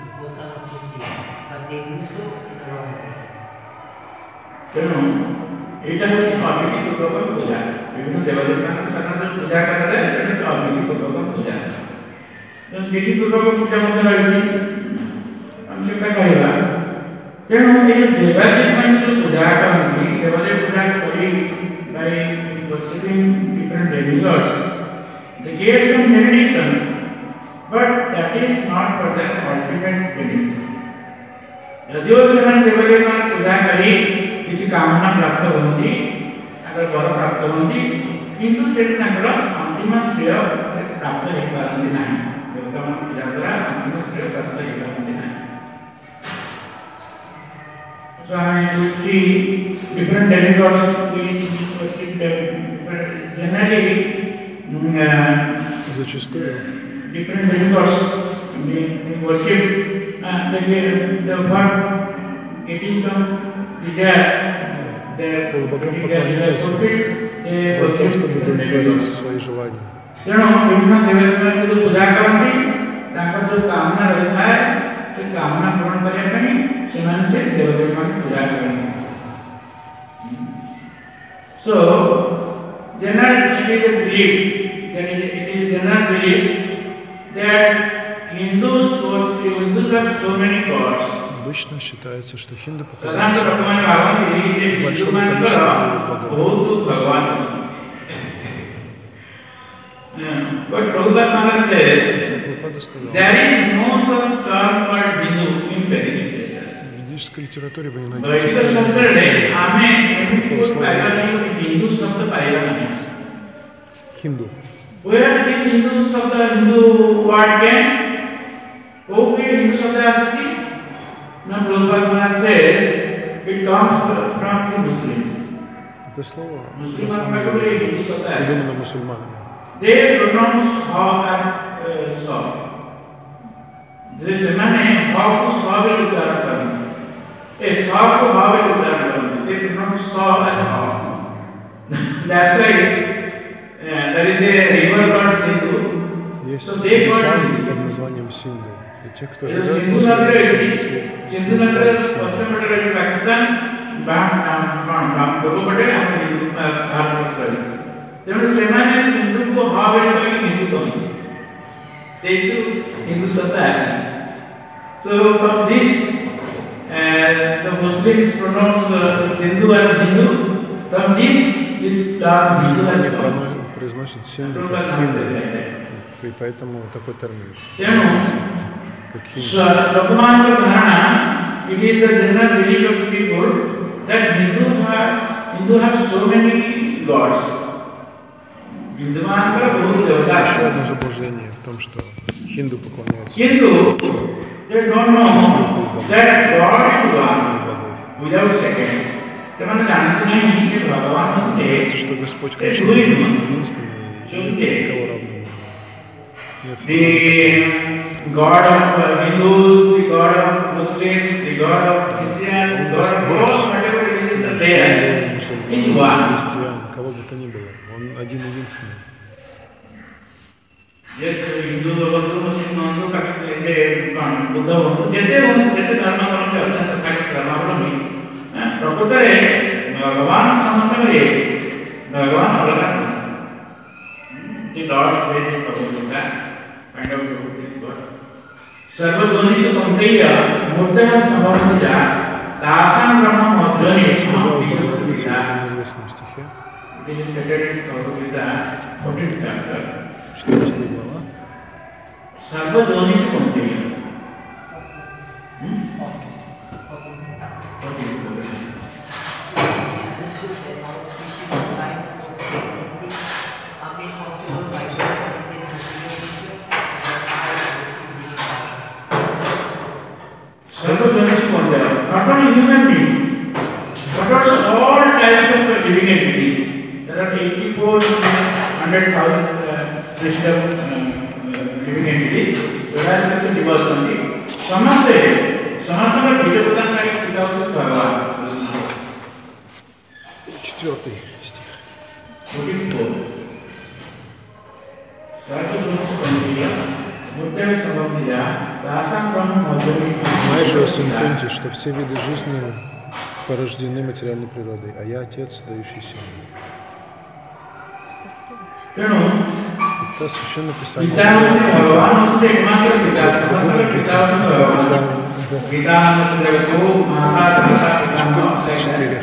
এটা হচ্ছে অবিধি পূর্বক পূজা. বিভিন্ন দেবদেবতাকে সাধারণত পূজা করা যায়, এটা হচ্ছে অবিধি পূর্বক পূজা. বিধি পূর্বক পূজা মধ্যে রয়েছে আমি সেটা କହିବା. ତେଣୁ ଏଇ ଦେବାଦେବୀମାନେ ଯେଉଁ ପୂଜା କରନ୍ତି, ଦେବାଦେବୀ ପୂଜା କରି by worshipping different demigods, they gave some benedictions, but that is not for their ultimate benefit. ଯଦିଓ ସେମାନେ ଦେବାଦେବୀମାନେ ପୂଜା କରି କିଛି କାମନା ପ୍ରାପ୍ତ ହୁଅନ୍ତି, ତାଙ୍କର ବର ପ୍ରାପ୍ତ ହୁଅନ୍ତି, କିନ୍ତୁ ସେଠି ତାଙ୍କର ଅନ୍ତିମ ଶ୍ରେୟ ପ୍ରାପ୍ତ ହେଇପାରନ୍ତି ନାହିଁ. ଦେବତାମାନଙ୍କ ପୂଜା ଦ୍ୱାରା ଅନ୍ତିମ ଶ୍ରେୟ ପ୍ରାପ୍ତ ହେଇପାରନ୍ତି ନାହିଁ. So I see different demigods we worship different generally uh, Зачастую different demigods we, we worship uh, they the what getting some desire their полубогам поклоняются для того, чтобы удовлетворить свои желания. ତେଣୁ ବିଭିନ୍ନ ଦେବତାମାନଙ୍କୁ ଯେଉଁ ପୂଜା କରନ୍ତି ତାଙ୍କର ଯେଉଁ କାମନା ରହିଥାଏ ସେ କାମନା ପୂରଣ କରିବା ପାଇଁ ସେମାନେ ସେ ଦେବଦେବୀମାନଙ୍କୁ ପୂଜା କରନ୍ତି. So general it is a belief that it is, it is general belief that Hindus worship Hindus have so many gods. Обычно считается, что хинду поклоняются большому количеству богов. But Prabhupada says there is no such term called Hindu in Vedic literature. В ведической литературе вы не Vedic найдете хинду. Where this Hindu शब्द Hindu word came? Okay, Hindu शब्द आती. Now Prabhupada says it comes from the Muslims. Это слово на самом деле придумано мусульманами. They pronounce how and saw. There is a man how to saw will uttaran. A saw ko how will uttaran. They pronounce saw and how. That's why uh, there is a river called Sindhu. Есть so they call река it под названием Синду. И те, кто Sindhu живет в Sindhu Nagara is Western Pakistan, Bangladesh, Bangladesh, and Bangladesh. ତେଣୁ ସେମାନେ ସିନ୍ଧୁକୁ ହ ବୋଲି କହିକି ହିନ୍ଦୁ କହନ୍ତି. ସେଇଠୁ ହିନ୍ଦୁ ଶବ୍ଦ ଆସେ. So from this uh, the Muslims pronounce uh, Sindhu as Hindu. From this this term Hindu has come. Произносят Синду как Хинду. И поэтому такой термин. ତେଣୁ ଲୋକମାନଙ୍କର ଧାରଣା it is the general belief of people that Hindu have Hindu have so many gods. Еще одно заблуждение в том, что хинду поклоняются Hindu, they don't know that God is one without second. ସେମାନେ ଜାଣନ୍ତି ନାହିଁ ଯେ ଭଗବାନ ହନ୍ତି что Господь Кришна единственный и никого равного. The God of Hindus, the God of Muslims, the God of Christians, the God of all whatever is there is one. Кого бы то ни было, он один единственный. Hindu बंधु मुस्लिम बंधु कौन बुद्ध बंधु जिते जिते धर्मावलंबी अच्छा धर्मावलंबी प्रकृत भगवान समस्त भगवान अलग लॉर्ड काइंड ऑफ सर्वजोनिषु कौन्तेय मूर्तः समवर्तिता तासां ब्रह्म मध्वनि сказал в Бхагавад-гите в этом известном стихе, четырнадцатая глава. सर्वजोनिषु कौन्तेय सर्वजोनिषु कौन्तेय, not only human beings, but also all types of living entities. There are eighty-four hundred thousand crystal living entities. Whereas with the divorce only, Samaste, Samatana Vijayaputan like without Bhagavan. Четвертый стих. forty-four. Sarvajyonishu Kौन्तेय, Murtaya Samavdhya, Tasam Brahma Madhuri. Знаешь же, сын Кунти, что все виды жизни порождены материальной природой, а я Отец, дающий силу. Это священное писание. четырнадцать четыре.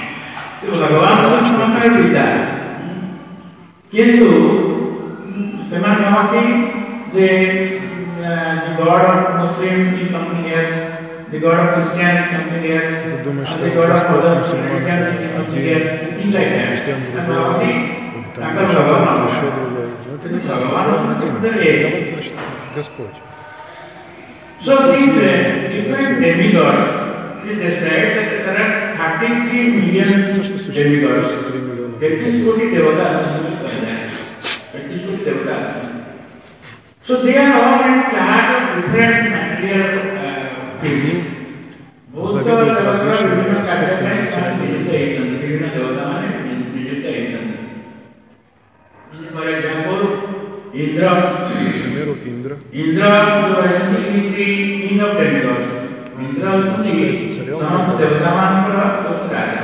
किंतु ସେମାନେ କହନ୍ତି ଯେ the god of Muslim is something else, the god of Christian is something else, Думаю, что the god of Господь other мусульман religions is something else, things like that. христиан And другой, now там еще другой, еще другой. Это не так, он один. Бхагаван значит Господь. So these different demigods is described that there are thirty-three million demigods. thirty कोटि देवता thirty कोटि देवता. So they are all in charge of different material things. Заведуют различными аспектами материальной. For example, Indra. К примеру, Индра. Indra is the king of demigods. Indra is the samasta devatamantra raja.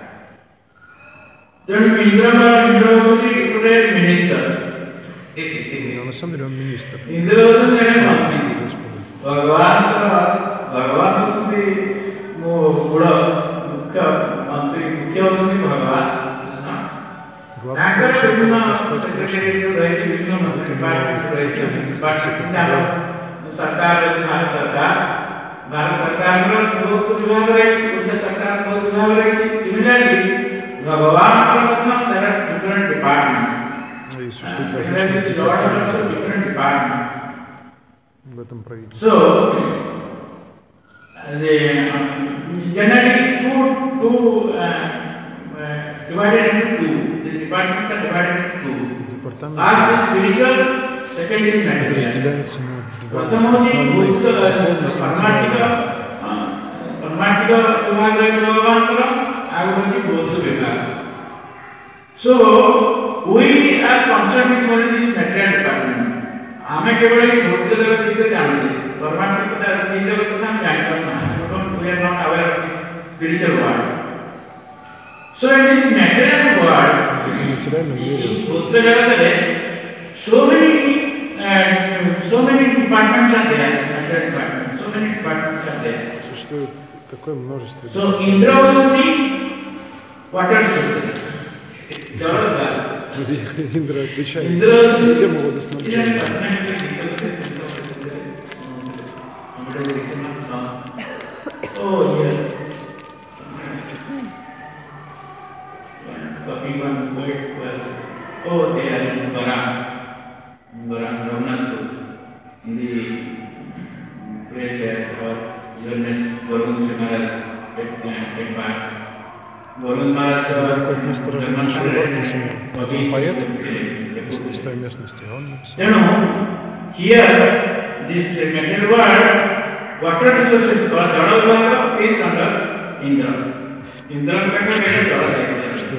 Then Indra Indra was the minister. Но на самом деле он министр. Indra was the mantri. Bhagavan Bhagavan was the Buddha Mukha mantri. Mukha was the Bhagavan. Главный вообще это Господь Кришна. Вот у него учебный министр Секретаря. सरकार भारत सरकार भारत सरकार में बहुत विभाग रहेगी उसे सरकार बहुत विभाग रहेगी सिमिलरली भगवान परमात्मा there are different departments И существуют различные департаменты в этом правительстве. So the generally two two uh, uh, divided into two. The departments are divided into two. Департамент First is spiritual, second is material. подразделяется на два प्रथमों की основные भूत परमार्थिक परमार्थिक विभाग रहे भगवान पर आगे की भूत विभाग. So we are concerned with only this material department. हमें केवल एक भूत जगत विषय जानते हैं. परमार्थिक चीज जगत को हम जानते हैं. We are not aware of this spiritual world. So in this material world, материальном мире भूत जगत में so many And so many departments are there, material departments, so many departments are there. существует такое множество. So Indra was the water system. Индра отвечает за систему водоснабжения. Oh yeah. Talking one word was, oh they are in Barang. Barang Ramnathu in the place or illness Varun Maharaj at back. Varun Maharaj Какое место рождения Один поэт из той местности, он написал. You know, here this material world, water resources or Jada Vibhava is under Indra. Indra का क्या है Jada Vibhava.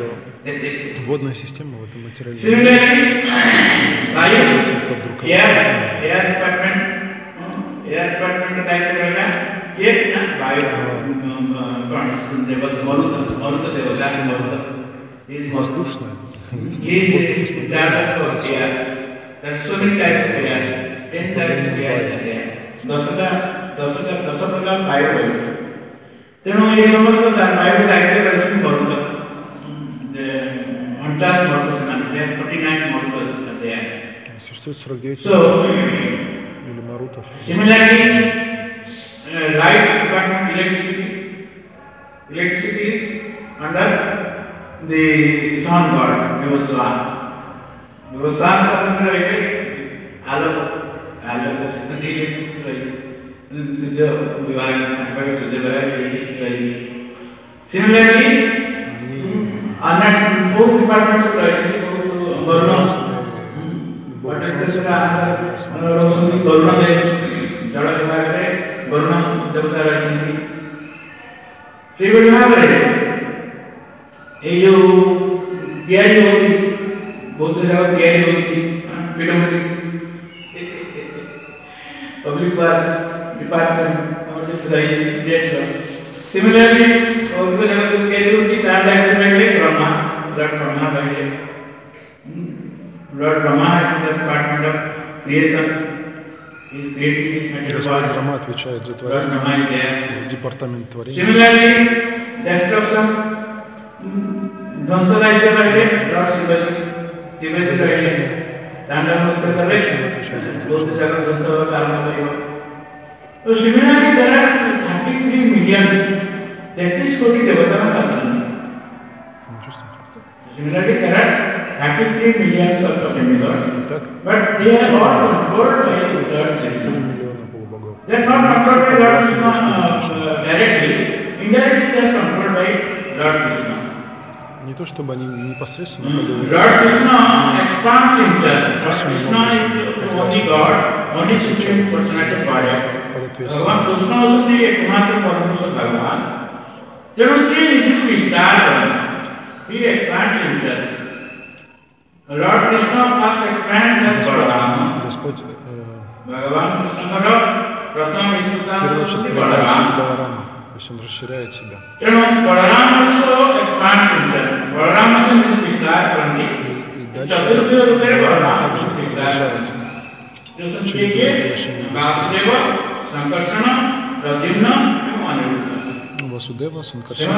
Водная система в этом материале. Similarly, Vayu, air, air department, air department type रहेगा, ये ना Vayu, कौन देवता मरुत, मरुत देवता मरुत, Воздушная. ये ज़्यादा तो air, there are so many types of air, ten types of air है, दसटा दसटा दस प्रकार Vayu है, तेणु ये समझते हैं Vayu दायित्व रचना मरुत Uncharged molecules are there, forty-nine molecules are there. Существует сорок девять So, миллимарутов. similarly, uh, light department electricity, electricity is under the sun god, Devaswan. Devaswan का मतलब है कि आलोक, आलोक से electricity रही, सूर्य विभाग में सूर्य विभाग electricity रही. Similarly, and four departments of electricity, Varuna, what is this? Varuna, Varuna is Jala Vibhag, Varuna, Devata electricity. Three will have it. You, P I D, both of them P I D, P W D, Public Works Department, what is the state? Similarly, also there is P I D, third department Brahma, Lord Brahma by Lord Brahma is the department of creation. He is creating this material world. Брахма отвечает за Lord Brahma is there. творение, департамент творения. Similarly, destruction. Dhvansa daitya by Lord Shivaji. Shivaji is right. Dandam Mukta Kare. Both the Jagat Dhvansa Karma Kariva. So similarly, there are thirty-three million. तैंतीस कोटि देवता हैं. Similarly, there are thirty-three millions of demigods, but they are all controlled by Lord Krishna. They are not controlled by Lord Krishna uh, directly. Indirectly, they are controlled by Lord Krishna. Не то чтобы они непосредственно подавляют. Lord Krishna expands himself. Lord Krishna is the only God, only supreme personality of God. भगवान कृष्ण होते एकमात्र परमेश्वर भगवान. तेणु श्री निश्चित विस्तार करें. He expands himself. Lord Krishna first expands as Balaram. Господь Bhagavan Krishna करो प्रथम स्तुता होती Balaram. То есть он расширяет себя. तेणु Balaram also expands himself. Balaram को निश्चित विस्तार करने. चतुर्भुज रूप में Balaram निश्चित विस्तार करने. जो संकेत वासुदेव, संकर्षण, प्रद्युम्न एवं Anirudh. Vasudeva, Sankarsana,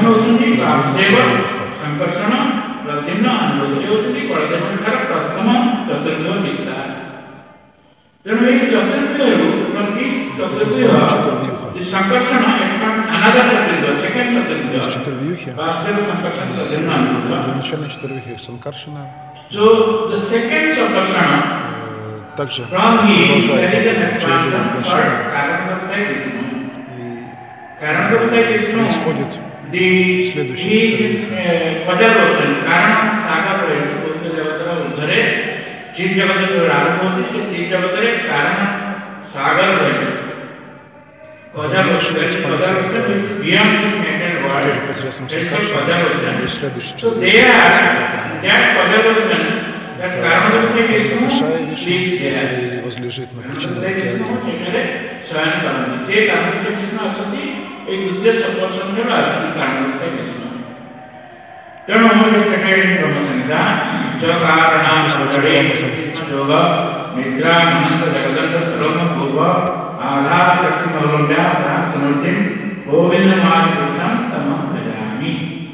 Sankarsana, Pradyumna, Anuruddha. ये उसकी बलदेवन का प्रथम चतुर्भुज दिखता है. तेणु ये चतुर्भुज रूप प्रतीक चतुर्भुज इस संकर्षण expands another चतुर्भुज, second चतुर्भुज. Чатурвьюхи. Vasudev, Sankarshan, Pradyumna, Anirudh. Начальной чатурвьюхи Санкаршана. So the second Sankarsana также from him there is an продолжает expansion called Karandaksai Vishnu. Karandaksai Vishnu, the he Pajaroshan, Karan Sagar Vishnu, Buddha Jagatara Uddhare, Chief Jagatara Ramoti, Chief Jagatara Karan Sagar Vishnu. Pajaroshan, Pajaroshan is beyond this material world. There is no Pajaroshan. So they are, that Pajaroshan, that Karandaksai Vishnu is there. возлежит на причинах океана. Все Karandaksai Vishnu asandi एक दूसरे सपोर्शन में राष्ट्रीय कानून से मिश्रण. तेणु हम इस कैटेगरी ब्रह्म संहिता जो कारणाम सचरे योग निद्रा मनंत जगदंड सर्वम भूव आधार शक्ति मौलम्या प्राण समृद्धि गोविंद मार्ग पुरुषं तमं भजामि.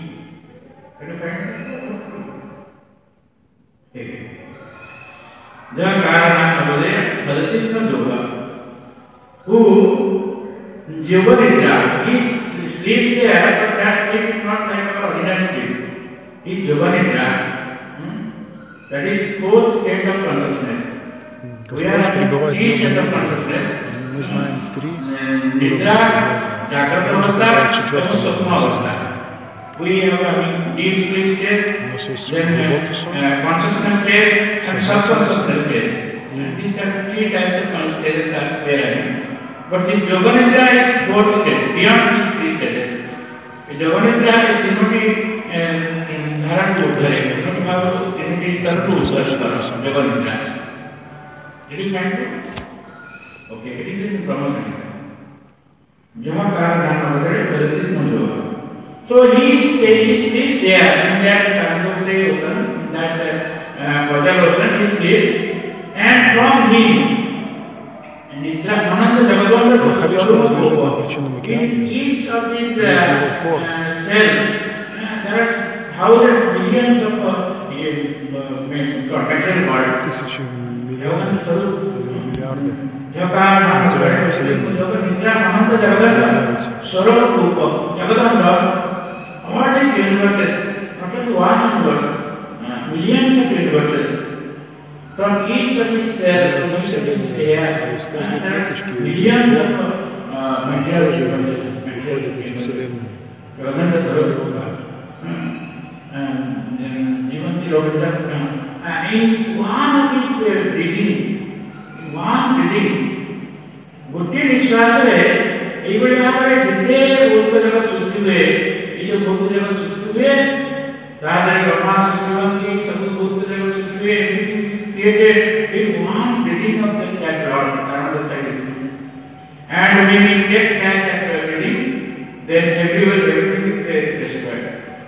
जो कारणाम बदे बदती स्म योग who Yoga Nidra, he sleeps there, but that sleep is not like our ordinary sleep. He is Yoga Nidra. Hmm? That is fourth state of consciousness. We are having three states of consciousness. Мы знаем три Nidra, Jagrata Avastha, and Sukma Avastha. We have having deep sleep state, then uh, consciousness state, and subconsciousness state. And these are three types of consciousness are there. But this Yoga Nidra is fourth state, beyond these three stages. Yoga Nidra is denoted in Dharan Guru. ऊर्ध्वरे Bhagavat ତିନିଟି ସ୍ତରରୁ ଉର୍ଦ୍ଧ୍ୱ ସ୍ତର ଯୋଗ ନିଦ୍ରା। Did you find it? Okay, it is in promotion. Jahakar Namagadare Bhagavatism Yoga. So he stays, he stays there in that Kandotre ocean, in that uh, Bhajar ocean, he stays, and from him, Nidra Ananda Jagadanda in each of these uh, uh, cells, uh, there are thousands, millions of uh, uh, material bodies. Тысячи миллионов или миллиардов материальных вселенных являются. All these universes, not only one universe, uh, millions of universes, from each of these cells, millions of uh, material universes, приходят эти вселенные. And then even the Robert, uh, in one of these uh, breathing, in one breathing, ଗୋଟିଏ ନିଶ୍ୱାସରେ ଏଇଭଳି ଭାବରେ ଯେତେ ଭୌତିକ ଜଗତ ସୃଷ୍ଟି ହୁଏ, ଏଇସବୁ ଭୌତିକ ଜଗତ ସୃଷ୍ଟି ହୁଏ, ତା ଦେହରେ ବ୍ରହ୍ମା ସୃଷ୍ଟି ହୁଅନ୍ତି, ସବୁ ଭୌତିକ ଜଗତ ସୃଷ୍ଟି ହୁଏ, everything is created in one breathing of that, that Lord, another side is. And when he takes back that breathing, then everywhere everything is destroyed.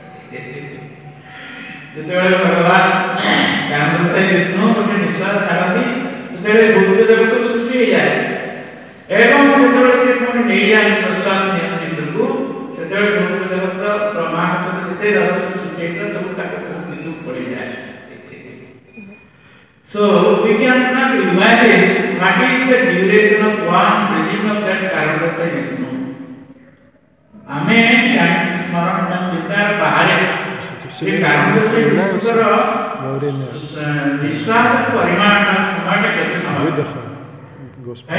ଯେତେବେଳେ ଭଗବାନ କାନନ୍ଦ ସାଇ ବିଷ୍ଣୁ ଗୋଟେ ନିଶ୍ୱାସ ଛାଡ଼ନ୍ତି, ସେତେବେଳେ ଭୌତିକ ଜଗତ ସୃଷ୍ଟି ହେଇଯାଏ ଏବଂ ଯେତେବେଳେ ସେ ପୁଣି ନେଇଯାନ୍ତି ପ୍ରଶ୍ୱାସ ନିଅନ୍ତି ଭିତରକୁ, ସେତେବେଳେ ଭୌତିକ ଜଗତ ବ୍ରହ୍ମାଣ୍ଡ ସହିତ ଯେତେ ରହସ୍ୟ ସୃଷ୍ଟି ହେଇଥିଲା ସବୁ ତାକୁ ଭିତରକୁ ପଡ଼ିଯାଏ। So we cannot imagine what is the duration of one breathing of that କାନନ୍ଦ Sai Vishnu. ଆମେ ସ୍ମରଣ ଚିନ୍ତାର ବାହାରେ Все являются во время выдоха Господа.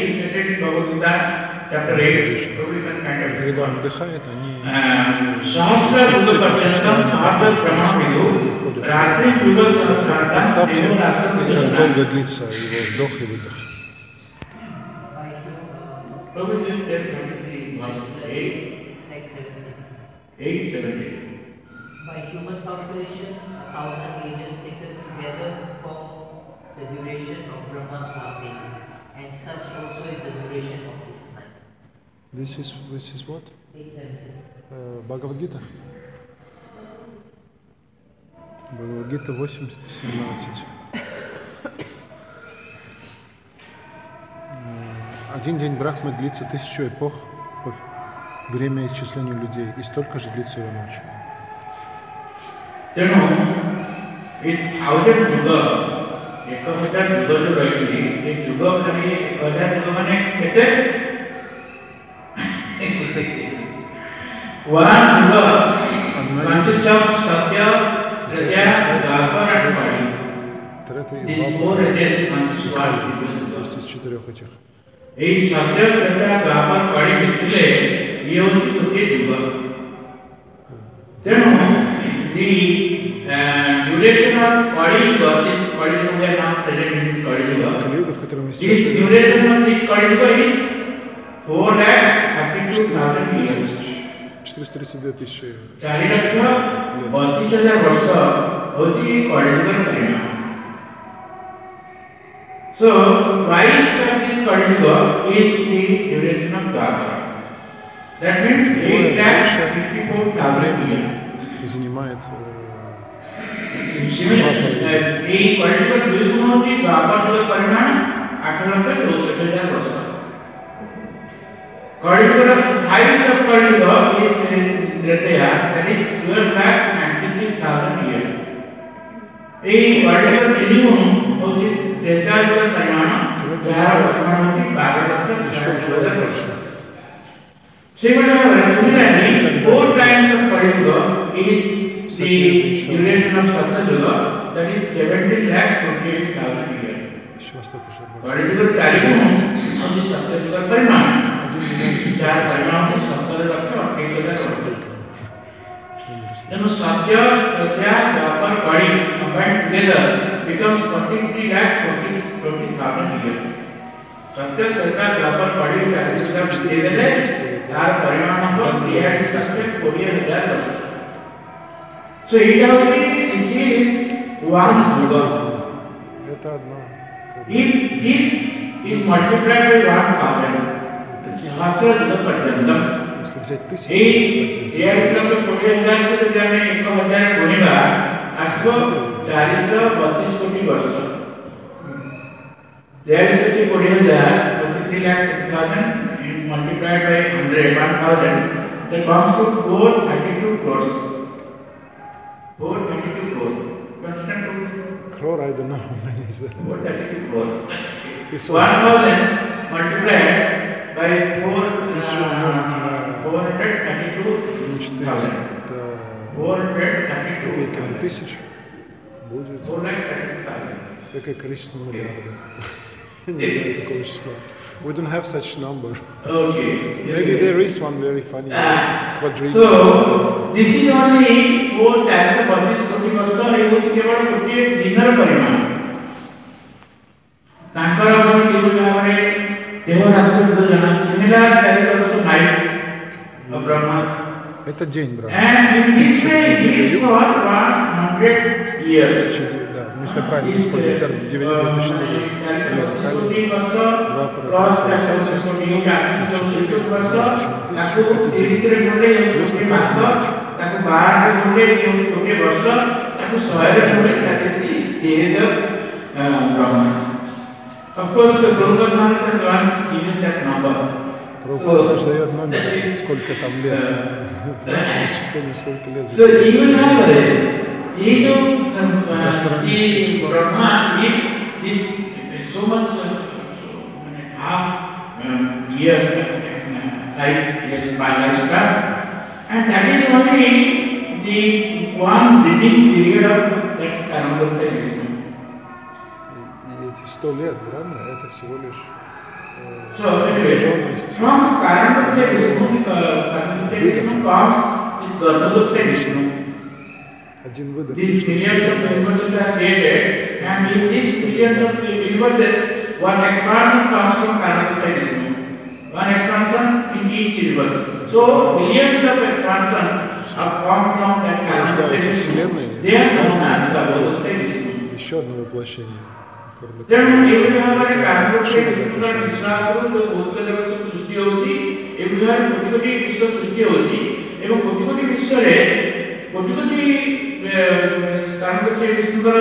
Когда он вдыхает, они представьте, как долго длится его вдох и выдох. By human calculation, a thousand ages taken together form the duration of Brahma's one day, and such also is the duration of his life. This is this is what? eight seventy. Uh, Bhagavad Gita. Bhagavad Gita восемь семнадцать. Один день Брахмы длится тысячу эпох по время исчисления людей, и столько же длится его ночь. ତେଣୁ ଏ thousand ଯୁଗ ଏକ ହଜାର ଯୁଗ ଯୋଉ ରହିଛି, ଏ ଯୁଗ ଖାଲି ଏକ ହଜାର ଯୁଗ ମାନେ କେତେ? one ଯୁଗ consists of Satya, Treta, Dwapar and Kali. These four ages consist of one То есть из четырех этих. এই Satya, Treta, Dwapar, Kali ମିଶିଲେ ଇଏ ହେଉଛି ଗୋଟିଏ ଯୁଗ। ତେଣୁ the uh, duration of Kali Yuga, this Kali Yuga we are now present in this Kali Yuga. This duration of this Kali Yuga is four lakh thirty-two thousand years. четыреста тридцать две тысячи. चार लाख बत्तीस हजार वर्ष होची Kali Yuga परिणाम. So twice of this Kali Yuga is the duration of Dwapara. That means eight lakh sixty-four thousand years. Занимает এই কলিযুগের দুই গুণ হচ্ছে দ্বাপর যুগের পরিমাণ আট লক্ষ চৌষট্টি হাজার বছর। কলিযুগের thrice of Kaliyuga is Tretaya, that is twelve lakh ninety-six thousand years. এই কলিযুগের তিন গুণ হচ্ছে ত্রেতা যুগের পরিমাণ, যার পরিমাণ হচ্ছে বারো লক্ষ ছয়াশি হাজার বছর। Similarly, similarly, four times of Kali-yuga is the duration of Satya-yuga, that is seventeen lakh twenty-eight thousand years. Kali-yuga चार गुण और Satya-yuga परिमाण चार परिमाण से सत्तर लक्ष अट्ठाईस हजार वर्ष। Then Satya, Treta, Dwapar, Kali combined together becomes forty-three lakh twenty thousand years. Satya, Treta, Dwapar, Kali चालीस हजार मिलेले तार परिमाण हो तिरासी लक्ष बीस हजार वर्ष। So it also this is one sugar. Это одна. If this is multiplied by one thousand, सहस्र जुग पर्यंतम Если взять тысячу, ए एस लक्ष कोटी हजार को जाने एक हजार गुणिगा आसको चालीस बत्तीस कोटी वर्ष तेईस कोटी कोटी हजार twenty-three lakh thousand multiplied by one hundred one thousand that comes to four hundred thirty-two crores four hundred thirty-two crores constant crores crore, I don't know how many is that. four hundred thirty-two crores It's one thousand multiplied by four Тысячу умножить на four hundred thirty-two thousand четыреста four hundred с thirty-two копейками тысяч будет four hundred thirty-two thousand. какое количество миллиардов. Я не знаю такого числа. We don't have such number. Okay. Maybe there is one very funny Ah, quadrillion. So this is only four चार सौ बत्तीस कोटी वर्ष ये केवल गोटे दिनर परिमाण तांकर अपन सेउ भाबरे देव रात्र दो जना similar that is also night of Brahma Это день, брат. and in this way it is for one hundred years. Да, ну, если правильно использовать термин девять тысяч лет. Два аппарата фиксации, четыре, плюс ତାକୁ ବାରରେ ଗୋଟେ ଗୋଟେ ବର୍ଷ ତାକୁ ଶହେରେ ଗୋଟେ ତାକୁ Brahma. Of course, the Prabhupada Maharaj once given that number. Прабхупада дает номер, сколько там лет. Исчисление, сколько лет. So even now, ये जो ये Brahma is this so much half years like yes by lifespan, and that is only the one breathing period of that another celebration. И эти сто лет, правильно? Это всего лишь So протяженность. from Karandaksha Vishnu, Karandaksha Vishnu comes is Garbhodaksha Vishnu. Один выдох. These millions of universes are created, and in these millions of universes, one expansion comes from Karandaksha Vishnu. One expansion in each universe. So billions of expansion have come from that Karandaksha Vishnu. They are known as Garbhodaksha Vishnu. Еще одно воплощение. ତେଣୁ ଏଭଳି ଭାବରେ କାରଣୋକ୍ତି ବିଶ୍ୱର ନିଶ୍ୱାସରୁ ଯେଉଁ ଭୌତିକ ଜଗତ ସୃଷ୍ଟି ହେଉଛି ଏଭଳି ଭାବରେ କୋଟି କୋଟି ବିଶ୍ୱ ସୃଷ୍ଟି ହେଉଛି ଏବଂ କୋଟି କୋଟି ବିଶ୍ୱରେ କୋଟି କୋଟି କାରଣୋକ୍ତି ବିଷ୍ଣୁଙ୍କର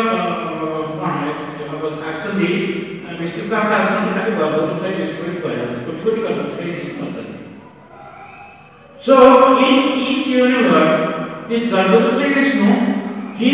ଆସନ୍ତି ବିଷ୍ଣୁପ୍ରାପ୍ତ ଆସନ୍ତି ତାକୁ ଗର୍ଭୋତ୍ସବ ବିଷ୍ଣୁ ବୋଲି କୁହାଯାଉଛି କୋଟି କୋଟି ଗର୍ଭୋତ୍ସବ ବିଷ୍ଣୁ ଅଛନ୍ତି. So in each universe this Garbhodaksha Vishnu he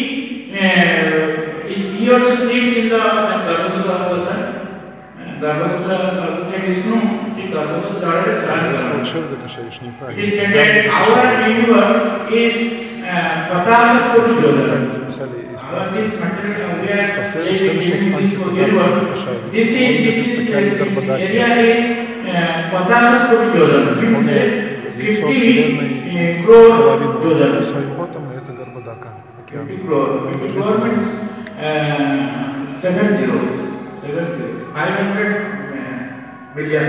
uh, is he also sleeps in the Garbhodaksha person. Garbhodaksha Garbhodaksha Vishnu, see Garbhodaksha Jala is Я сказал Sarana. Чердакаша, лишь It неправильно. is stated our universe is Patasa Koti Yoga. Записали Our исправить. this material we are Последняя living следующая in this экспансия universe. Гарбхадакаша. This is this is Он океане this Гарбхадаки. area is Patasa Koti Yoga. Means Лицо fifty Вселенной crore половину yoga. своим ходом, и это Гарбхадака. Океан. fifty crore. fifty crore means uh, seven zeros. Seven zeros. five hundred uh, million.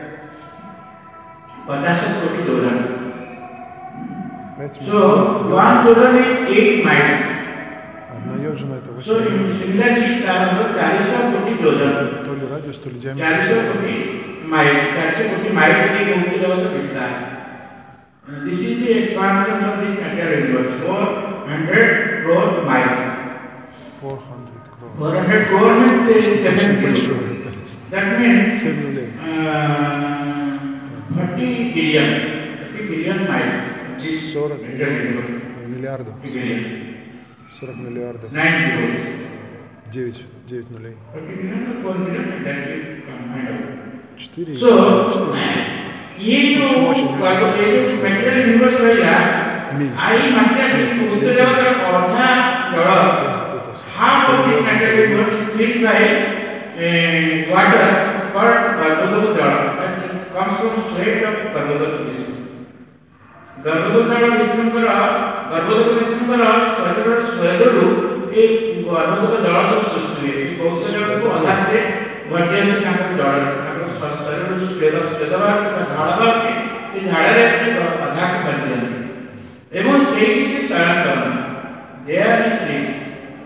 Patasa Koti Yoga. Пять So миллионов one йоджин. yoga is eight miles. Одна йоджина это So восемь миль. similarly, चालीस कोटि योजन, То ли радиус, то ли चालीस диаметр. कोटि mile, चालीस कोटि mile के लिए भौतिक जगत विस्तार. This is the expansion of this material universe. four hundred crore mile. four hundred crore. four hundred crore means Очень seven большое. zeros. That means семь нулей. uh, thirty billion, thirty billion miles. This сорок material universe. миллиардов. thirty billion. сорок миллиардов. nine zeros. девять, девять нулей. thirty billion or four billion, that will combine out. четыре. So, четыреста. ये जो ये जो material universe रहेगा आई material उसके जगह पर पौधा जड़ half of this material universe is filled by uh, water but Garbhodaksha jala that comes from sweat of Garbhodaksha Vishnu. Garbhodaksha Vishnuଙ୍କର Garbhodaksha Vishnuଙ୍କର ସ୍ୱେଦର ସ୍ୱେଦରୁ A Garbhodaksha ଜଳ ସବୁ ସୃଷ୍ଟି ହୁଏ ଏ ବହୁତ ଜଳକୁ ଅଧାରେ ଭର୍ତ୍ତି ତାଙ୍କର ଜଳ ତାଙ୍କର ଶରୀରରୁ ଯୋଉ ସ୍ୱେଦ ସ୍ୱେଦ ବାହାରେ ବା ଝାଳ ବାହାରେ ଏ ଝାଳରେ ସେ ଅଧାକୁ ଭର୍ତ୍ତି ଦିଅନ୍ତି ଏବଂ ସେଇଠି ସେ ଶୟନ କରନ୍ତି there is rich.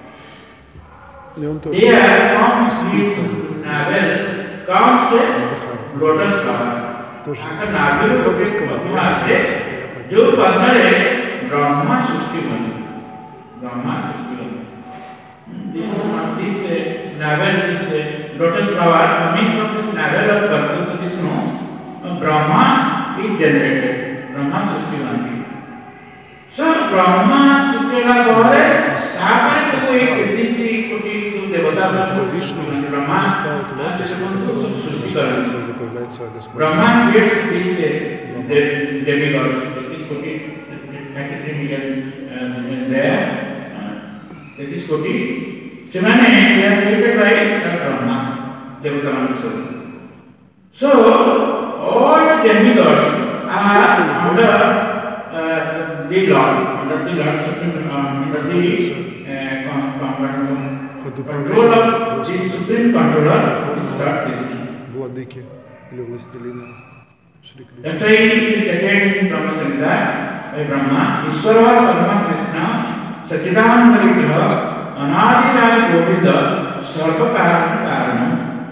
И он тоже There from спит his там, navel comes a отдыхает. lotus flower. Тоже अगर नाभियों को попробуй एक сказать. पद्मा से जो पद्मा है ब्रह्मा सृष्टि बनी ब्रह्मा सृष्टि बनी this from this uh, navel this uh, lotus flower coming from the navel of Bhagavad Vishnu uh, Brahma is generated Brahma सृष्टि बनी so Brahma सृष्टि का बोले सापर को एक किसी कोटि देवता Вишну ब्रह्मा ставит лотос, на котором सृष्टि рождается कर или появляется Господь. Brahman creates these uh, de- demigods, this koti, twenty-three million uh, there, uh, this koti. Semane, they are created by Lord Brahma, Devata Manusha. So, all the demigods are under uh, the Lord, under the Lord, uh, under the uh, con- con- control of this supreme controller, is Lord Krishna. Владыки или властелина Шри That's Кришны. why it is stated in Brahma Samhita by Brahma, Ishvara Parama Krishna, Sachidananda Vigraha, Anadidadi Govinda, Sarva Karanam Karanam.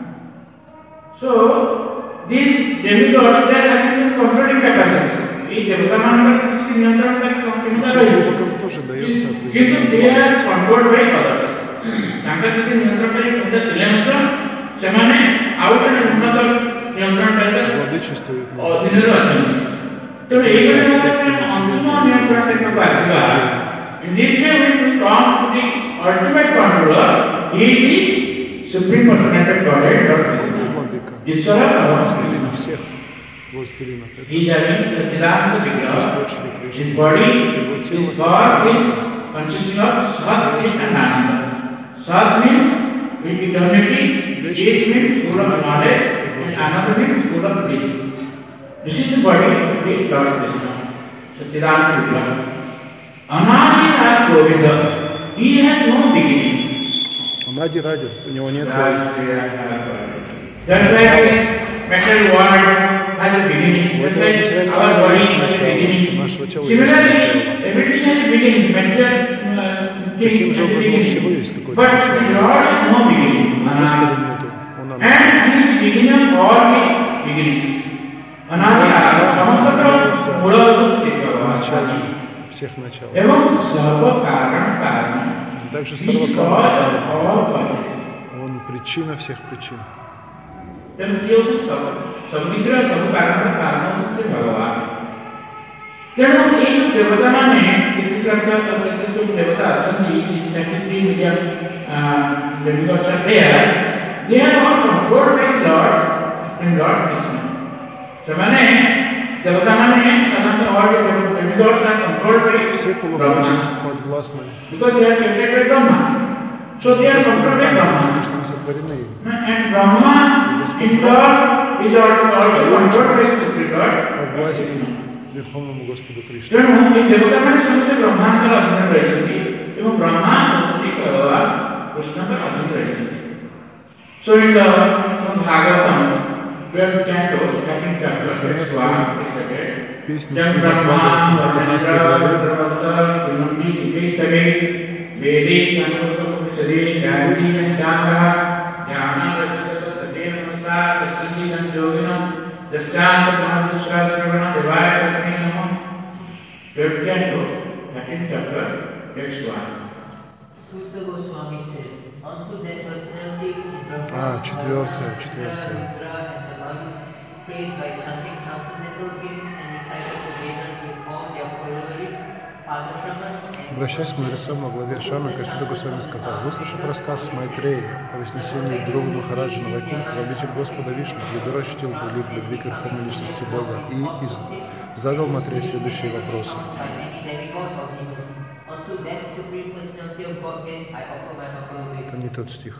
So, these demigods, they are having some controlling capacity. These Devatamanta Krishna Niyantran Krishna Человекам тоже дается কিন্তু определенная they are власть. controlled by others. ତାଙ୍କର କିଛି ନିୟନ୍ତ୍ରଣ କରି ପନ୍ଦର ଥିଲେ ମଧ୍ୟ ସେମାନେ ଆଉ ଜଣେ ଉନ୍ନତ ନିୟନ୍ତ୍ରଣକାରୀ Владычествует над ଅଧୀନରେ ଅଛନ୍ତି। ତେଣୁ ଏଇଭଳି ଭାବରେ ଅନ୍ତିମ ନିୟନ୍ତ୍ରଣକାରୀକୁ ଆସିବା in this way when we come to the ultimate controller, he is supreme personality of Godhead, Lord Krishna. Владыка, Ishvara Parama властелин Krishna. всех властелинов. Это He is having Satchidananda Vigraha. Господь Шри His Кришна. body, Его тело his God is consisting of Sat, Chit and Ananda. Sat means with eternity, Chit means full of knowledge, and Ananda means full of bliss. This is the body of the Lord Krishna, Satchidananda Vigraha. Anadi Raj Govinda, he has no beginning. Анади Ради, у него нет That's why this material world has a beginning. That's why our body has a beginning. Similarly, everything has a beginning. Material uh, thing Таким has же a образом у всего beginning. есть какой-то But the начало. Lord has no beginning. У Господа нету. Он And Анади. he is the beginning of all the beginnings. Anadi Samastatra Mula Начало Siddha всех начал. Evam Sarva Karan Karan. Также He is God Сарвакарма. of all bodies. Он причина всех причин. ତେଣୁ ସିଏ ହେଉଛି ସବୁ ସବୁ କିଛିର ସବୁ କାରଣର କାରଣ ହେଉଛି ଭଗବାନ। ତେଣୁ ଏଇ ଯେଉଁ ଦେବତାମାନେ ତେତିଶ ଲକ୍ଷ ତେତିଶ କୋଟି ଦେବତା ଅଛନ୍ତି thirty three million demigods are there they are all controlled by Lord supreme Lord Krishna. ସେମାନେ ଦେବତାମାନେ ସାଧାରଣତଃ all demigods are controlled by Все Brahma полубоги подвластны. Because they are created by Brahma. So they are controlled by Brahma. Потому что они сотворены им. And Brahma in God is also controlled by the Supreme Lord. Под властью Верховному Господу Кришне. ତେଣୁ ଏ ଦେବତାମାନେ ସମସ୍ତେ ବ୍ରହ୍ମାଙ୍କର ଅଧୀନରେ ରହିଛନ୍ତି ଏବଂ ବ୍ରହ୍ମା ହେଉଛନ୍ତି ଭଗବାନ କୃଷ୍ଣଙ୍କର ଅଧୀନରେ ରହିଛନ୍ତି। So in the Bhagavatam, twelfth canto, second chapter, verse one, is stated, Песня Jam Шримад Brahman Бхагаватам, пятнадцатой главе, Varnendra Vinamti Divitave Vedi Sanukam Sri Gayati Shangaha Jnana Rajata Tatena Masa Tasthidam Yoginam Dasyanta Mahadusra Sravana Devaya Tasmi Namo. twelfth canto, thirteenth chapter, verse one. Sutta Goswami said, unto that personality whom Brahma, А, четвертое, Indra, четвертое. Rudra, and the Maruts praised by chanting transcendental hymns and recited the Vedas with all their corollaries, Padasramas, and Обращаясь к мудрецам во главе Шамика, Шуда Госвами сказал: выслушав рассказ Майтреи о вознесении Друвы Махараджа на Вайкунтху в обитель Господа Вишну, Видура ощутил прилив любви к верховной личности Бога и из... задал Майтреи следующие вопросы. by any demigod or demon. Unto that supreme personality of Godhead I offer my humble Это obeisance. не тот стих.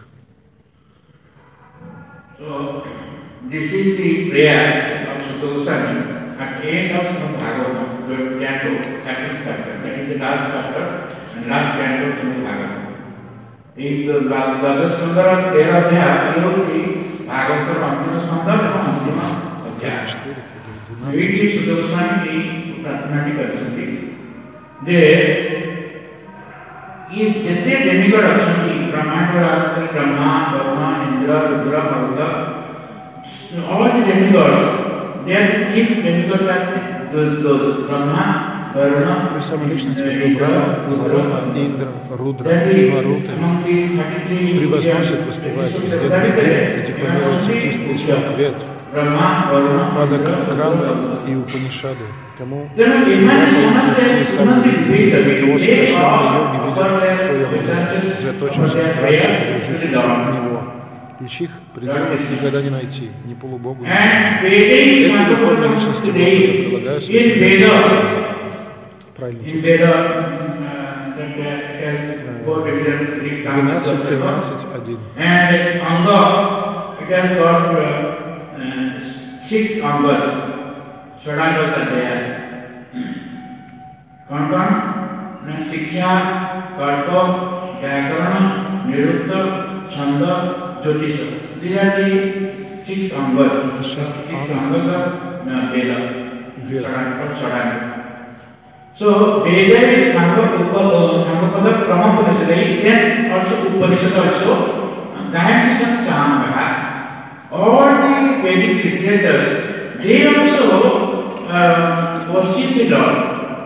So, this is the prayer of Sutta Goswami at the end of Srimad Bhagavatam, twelfth canto, second chapter. That is the last chapter and last canto of Srimad Bhagavatam. In the Bhagavad Sundara तेरह अध्याय ये होती भागवत अंतिम स्कंद और अंतिम अध्याय। четыре, двенадцать. विधि Sutta Goswami की प्रार्थना भी कर सकती है। जे ये जितने डेमिगॉड अक्षंती ब्रह्मांड और ब्रह्मा ब्रह्मा इंद्र रुद्र मरुत all the demigods they are the chief demigods are those those Brahma Varuna Той самой личности, которую Брахма, Варуна, Индра, Рудра и Марута превозносят, воспевают светлый день и декламируются чистый слог Вед, Пада Крама и Упанишады. Кому всегда получится самый великий, кого совершенные йоги видят своем сосредоточившись в трансе, погрузившись в него. И чьих пределов никогда не найти, ни полубогу, ни этой духовной личности Бога, прилагая свои правильно. двенадцать, тринадцать, один. Jyotisha. These are the six angas. Six angas of Veda. Sadhana. So Veda is Sanghapada Brahma-Upanishad. Then also Upanishad also. Gayatri and Samgaha. All the Vedic literatures, they also uh, worship the Lord.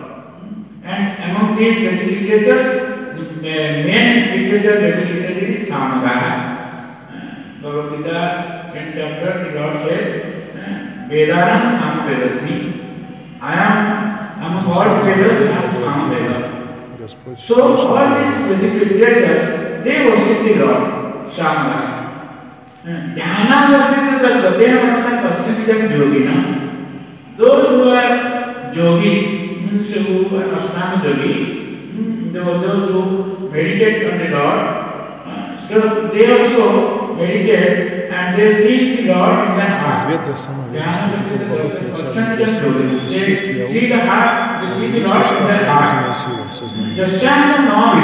And among these Vedic literatures, the main literature Vedic literature is Samgaha. Bhagavad Gita, tenth chapter, the Lord said, Vedanam Samvedasmi. I am among all Vedas, I am Samveda. So all these Vedic literatures, they worship the Lord, Samveda. Dhyana worship the Gatena Manasa Paschimijam Yogina. Those who are yogis, means who are Ashtanga yogi, those who meditate on the Lord, so they also meditate and they see the Lord in the heart. Известно сама вечность богов и царей силы чувств See the heart, they see the Lord in the heart. сила сознания. The Son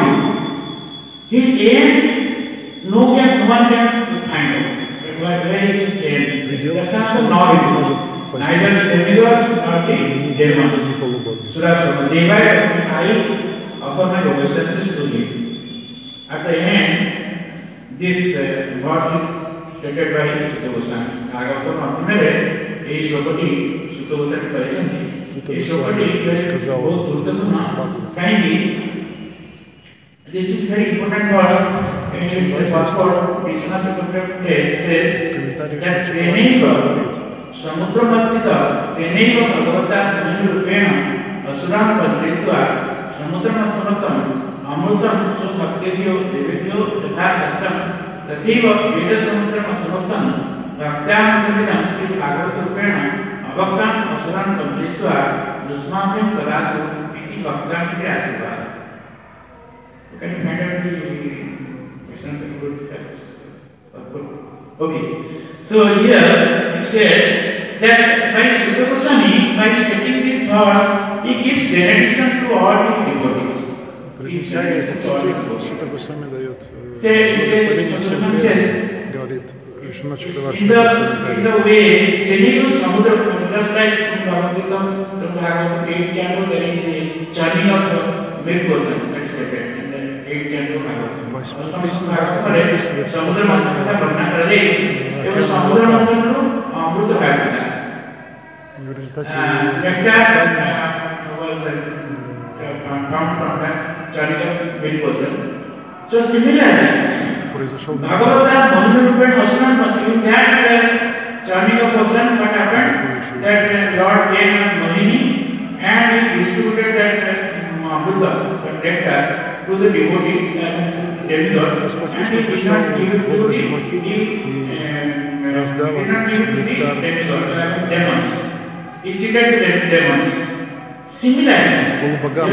of His aim, no can, no one can find out. It was very aim. The Son of Knowledge, neither demigods nor the demons. Surah Deva and I offer my obeisances to Him. At the end, this uh, verse is stated by Sutta Goswami. Bhagavatam Madhyamare, এই শ্লোকটি Sutta Goswami କହିଛନ୍ତି। এই শ্লোকটি ବହୁତ ଗୁରୁତ୍ୱପୂର୍ଣ୍ଣ କାହିଁକି? This is very important verse. In this passport, Vishnu Chakravarti says that Tenaiva Samudramardita Tenaiva Bhagavata Rupena Asuram Padritva Samudramardhamatam Amrutam Subhaktevyo Devevyo Tatha Tattam Tatheva Veda Samudramardhamatam Bhaktyam Kadidam Sri Bhagavata Rupena Avaktam Asuram Padritva Dusmapyam Kadatu Iti Bhaktam Iti Asirvada. Can you find out the question that you would Okay. So here it said that by Sutta Goswami, by stating this verse, he gives benediction to all the devotees. Произнеся этот стих, Сутта Госвами дает благословение всем преданным, говорит Вишну Чакраварти в комментарии. In the way, Tenaiva Samudra, just like in Bhagavad Gita, the Bhagavad Gita, there is a churning of milk person, that's stated. Восьмой песни описывается в результате произошел to the devotees and demigods, Господь Вишну пришел в образе Мохини и раздал нектар. Полубогам,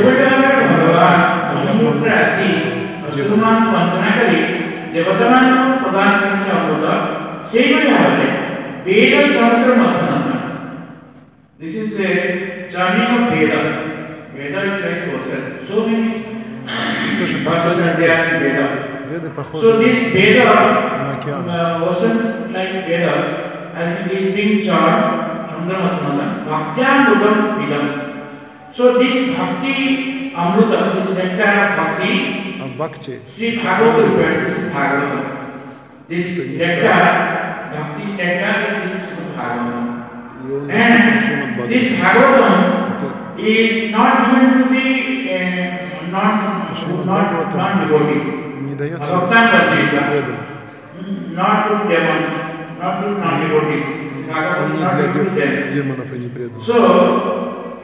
This is the journey of Veda. Veda is like ocean. So many тоже Веды. Веды похожи So this Veda, на океан. uh, ocean like Veda, as it is being charged from the Mathamata, Bhakti-amrutam Vedam. So this Bhakti Amruta, this nectar of Bhakti, А бхакти Sri Bhagavata event, this is Bhagavata. This nectar, bhakti nectar is Srimad Bhagavatam. и он доступен Шримад And this Бхагаватам. Bhagavatam is not given to the uh, non, Шримад not, Бхагаватам non-devotees. не дается Bhagavatam Pachita. преданным. Not to demons, not to non-devotees. Он Bhagavatam is не not для given to them. дев- демонов и не преданных. So,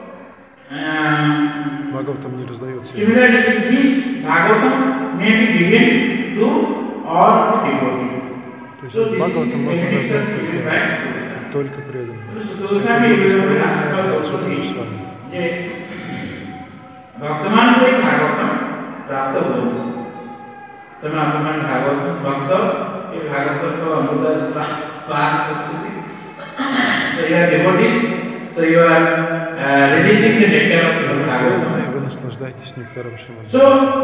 um, Бхагаватам не раздается. similarly, this Bhagavatam may be given to all the devotees. То есть So this is Бхагаватам можно benediction раздать given только, by Goswami. только преданным. So Это Goswami благословение asked дал also Шукадев the с вами. যে ভক্তমান করে ভাগবতম প্রাপ্ত হল তুমি আপনার ভাগবত ভক্ত এই ভাগবত অমৃত পান করছি so you are devotees so you are uh, releasing the nectar of Srimad Bhagavatam. Преданные, вы наслаждаетесь нектаром Шримад. So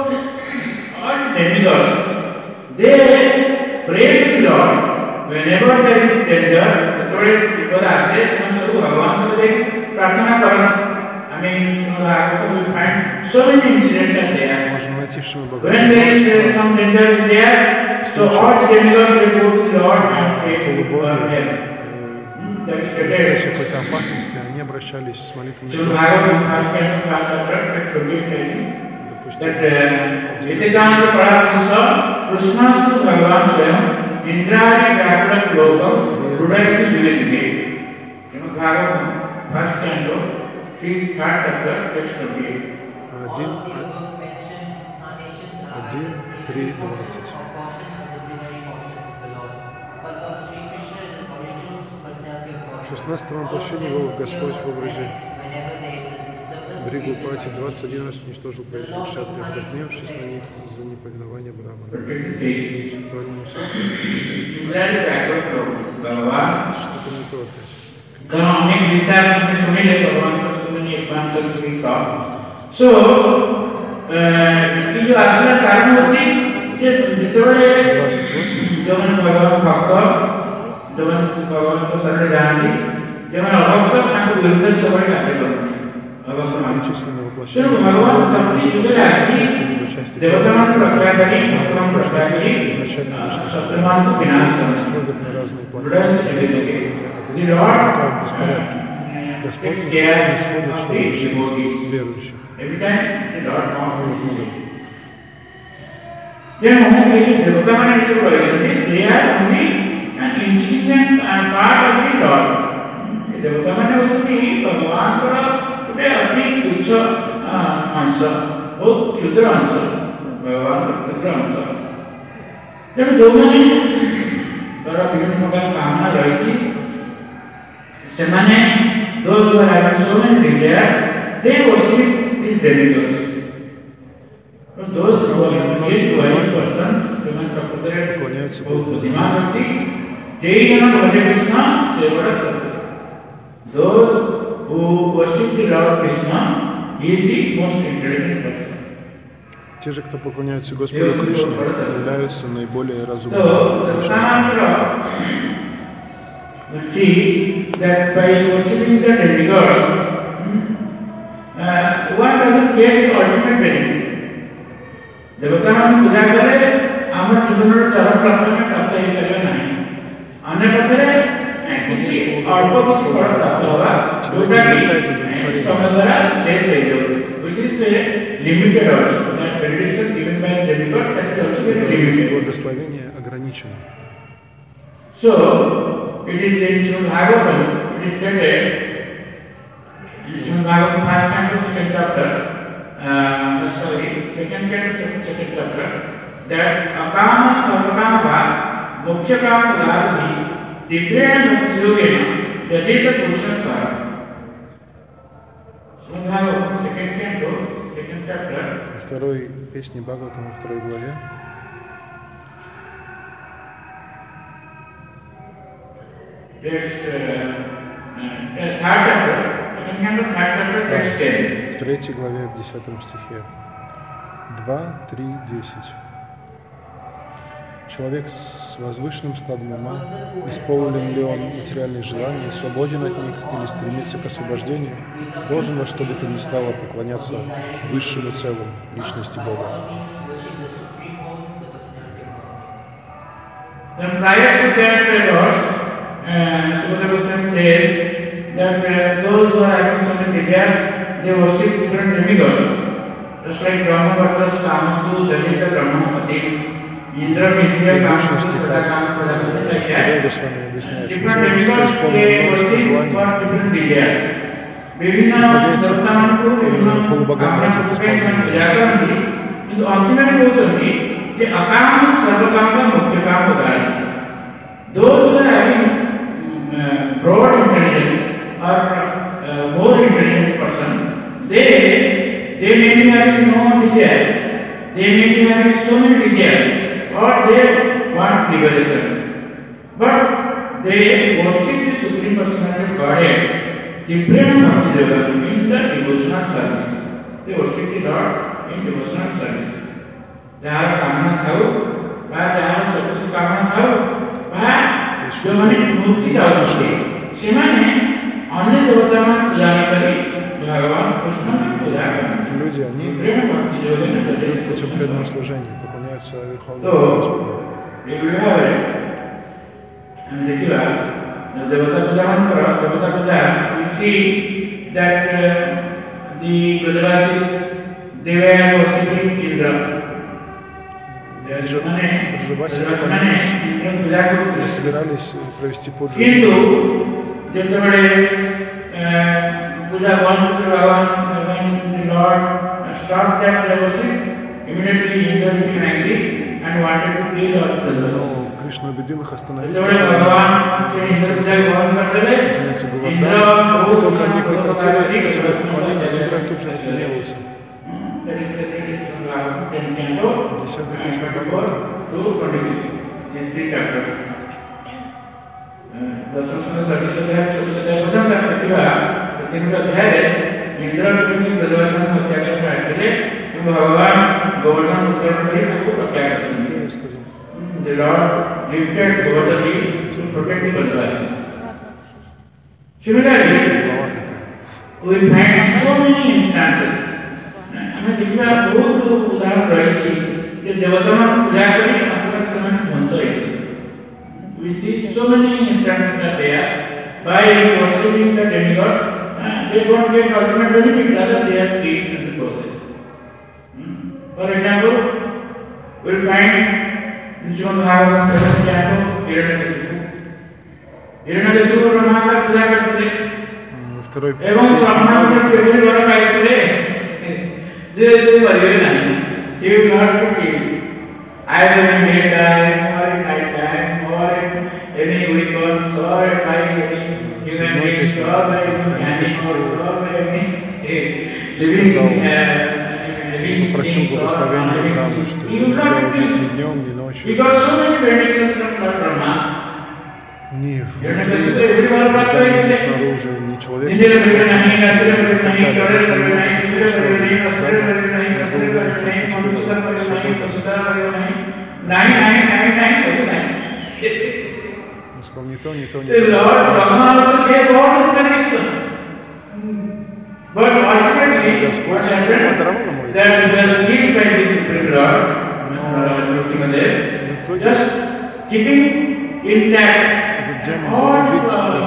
all the demigods they pray to the Lord whenever there is danger. थोड़े people আসে সেখানে শুধু ভগবান বলে প্রার্থনা করেন. I mean, you know, Bhagavatam will find so many incidents are there. Можно найти в Шримад When there is Бхагаватам uh, some danger is there, so all the demigods they go to the Lord and pray for полубоги, them. э, Hmm, that is в stated. случае какой-то опасности они обращались с молитвами So к Господу. Bhagavatam first and first chapter, text twenty-eight, Допустим, that Vedananta Parahamsa Krishnastu Bhagavan Swayam Indradi Vyakula Lokam Rudayati Vivedike. You know, Bhagavatam first canto, three, third chapter, text twenty-eight. один, All the above mentioned incarnations are один, either три, created двадцать. or portions of the plenary portions of the Lord. But Lord Sri Krishna is the original personality of God. В шестнадцатом All of воплощении them Бог appear Господь в образе and whenever there is a disturbance, Бригупати created by двадцать один раз уничтожил правителей Кшатри, разгневавшись на них за неповиновение Брахмана. Правильному Similarly, backward flow. Bhagavan Что-то не то опять. কারণ অনেক বিস্তার আপনি শুনিলে ভগবান তুমি একান্ত তুমি সব সো এই যে আসলে কারণ হচ্ছে যে যেତେବେଳେ যখন ভগবান ভক্ত যখন ভগবানଙ୍କ ଶରଣରେ ଯାଆନ୍ତି ଯେଉଁମାନେ ଅଭକ୍ତ ତାଙ୍କ ବିରୁଦ୍ଧରେ ସବୁବେଳେ କାର୍ଯ୍ୟ କରନ୍ତି ଅବଶ୍ୟ Перечисленные ତେଣୁ воплощения ଭଗବାନ являются ଶକ୍ତି ଯୁଗରେ ଆସି либо частью ଦେବତାମାନଙ୍କୁ ରକ୍ଷା କରି Потому ଭକ୍ତମାନଙ୍କୁ что ରକ୍ଷା କରି изначально личность ଶତ୍ରୁମାନଙ୍କୁ ବିନାଶ କରନ୍ତି сходят на разные Рудайନ୍ତି планеты, ଜଗତକେ и The Lord возникают беспорядки. Господь takes не care исходит, of чтобы the защитить devotees. верующих. Every time the Lord comes. Then only the Devataman is they are only an insignificant part of the Lord. The Devataman होती भगवान का ଗୋଟେ ଅତି ତୁଚ୍ଛ ଅଂଶ ବହୁତ କ୍ଷୁଦ୍ର ଅଂଶ ଭଗବାନର କ୍ଷୁଦ୍ର ଅଂଶ ତେଣୁ ଯେଉଁମାନେ ତାର ବିଭିନ୍ନ ପ୍ରକାର କାମନା ରହିଛି ସେମାନେ those who are having so many desires they worship these demigods. Those who are yet to wise persons, ସେମାନେ ପ୍ରକୃତରେ ବହୁତ ବୁଦ୍ଧିମାନ ବ୍ୟକ୍ତି ଯେଇ ଜଣ ଭଜେ କୃଷ୍ଣ ସେ ବଡ଼ ତତ୍ତ୍ୱ. Those who worship the Lord Krishna he is the most intelligent person. Те же, кто поклоняется Господу Кришне, являются наиболее разумными So the личностями. Sanatara will see that by worshiping the demigods, hmm, uh, one doesn't get the ultimate benefit. ଦେବତାମାନଙ୍କୁ ପୂଜା କଲେ ଆମ ଜୀବନର ଚରମ ଲକ୍ଷ୍ୟ ପ୍ରାପ୍ତ ହେଇପାରିବ ନାହିଁ. ଅନ୍ୟ ପକ୍ଷରେ କିଛି ଅଳ୍ପ କିଛି ଫଳ ପ୍ରାପ୍ତ ହେବା ଯୋଉଟାକି ସମୟ ଦ୍ୱାରା ଶେଷ ହେଇଯାଉଛି. Which is a limited also. That benediction given by the demigod that is also very limited. Благословение ограничено. So it is in Srimad Bhagavatam it is stated in Srimad Bhagavatam first canto second chapter uh, sorry second canto second chapter that akama sarvakama mukhya kama ladhi divyena mukti yogena yadita purushakara. Srimad Bhagavatam second canto second chapter Во второй песне Бхагаватам, во второй главе, text uh, uh, third chapter second canto third chapter text ten. в третьей главе, в десятом стихе, два, три, десять. Человек с возвышенным складом ума, исполнен ли он материальных желаний, свободен от них или стремится к освобождению, должен во что бы то ни стало поклоняться высшему целому личности Бога. Then prior to that, Lord, uh, Sukadeva Goswami says that uh, those who are having so many desires, they worship different demigods. Just like Brahma Bhattas, Kamastu, Dalita, Brahmapati, Indra, Mithya, Kamastu, Pradakam, Pradakam, like that. Different demigods, they worship for different desires. Vivina Sartamanku, Vivina Kamanaku, Vivina Jagaranti, in the ultimate goes the Akam Sarvakama Mukhya Kam. Those who are having uh, broad intelligence or uh, more intelligent person, they they may be having no desire, they may be having so many desires, or they want liberation, but they worship the Supreme Personality of Godhead. The Prema Bhakti Yoga in the devotional service. They worship the Lord in devotional service. ଯାହାର କାମନା ଥାଉ ବା ଯାହାର ସବୁ କାମନା ଥାଉ ବା ଯେଉଁମାନେ ମୁକ୍ତି ଚାହୁଁଛନ୍ତି ସେମାନେ ଅନ୍ୟ ଦେବତାମାନଙ୍କୁ ପୂଜା କରି ଭଗବାନ କୃଷ୍ଣଙ୍କୁ ପୂଜା କରନ୍ତି। Люди, они путем преданного служения поклоняются Верховному Господу. ଏଇଭଳି ଭାବରେ ଆମେ ଦେଖିବା ଦେବତା ପୂଜା ମାନଙ୍କର ଦେବତା ପୂଜା we see that uh, the Brajavasis they were worshipping Indra. Они собирались провести подвиг. Hindu, ଯେତେବେଳେ ପୂଜା ବନ୍ଦ ଭଗବାନ when the Lord stopped that worship, immediately Indra became angry and wanted to kill all the Brajavasis. Кришна убедил их остановить. Как только они прекратили свое поклонение, Индра тут же разгневался. Десятая песня Бхагавата. The Lord lifted Govardhan to protect the Brajavasis. Similarly, we find so many instances. ଆମେ ଦେଖିବା ବହୁତ ଉଦାହରଣ ରହିଛି ଯେ ଦେବତାମାନଙ୍କୁ ପୂଜା କରି ତାଙ୍କର ସେମାନେ ଧ୍ୱଂସ ହେଇଛି। We see so many instances are there by worshipping the demigods, uh, they don't get ultimate benefit, rather they are killed in the process. Hmm? For example, we will find in Srimad Bhagavatam seventh chapter, Hiranyakashipu. Hiranyakashipu Brahmāka पूजा करते एवं ब्रह्मास्त्र के द्वारा पाइते जैसे परिवे नहीं he will not be killed either in daytime or in night time or in any weapons or by any human beings or by any animals or by any living living попросил благословения Брамы, что не делать ни днем, ни ночью. Because so many benedictions from Brahma. Ни внутри, ни снаружи, ни человек, ни тогда дальше много таких условий. Задом я был уверен в том, что тебе свободен. Он сказал, не то, не то, не то. Господь подаровал нам эти этот демон был убит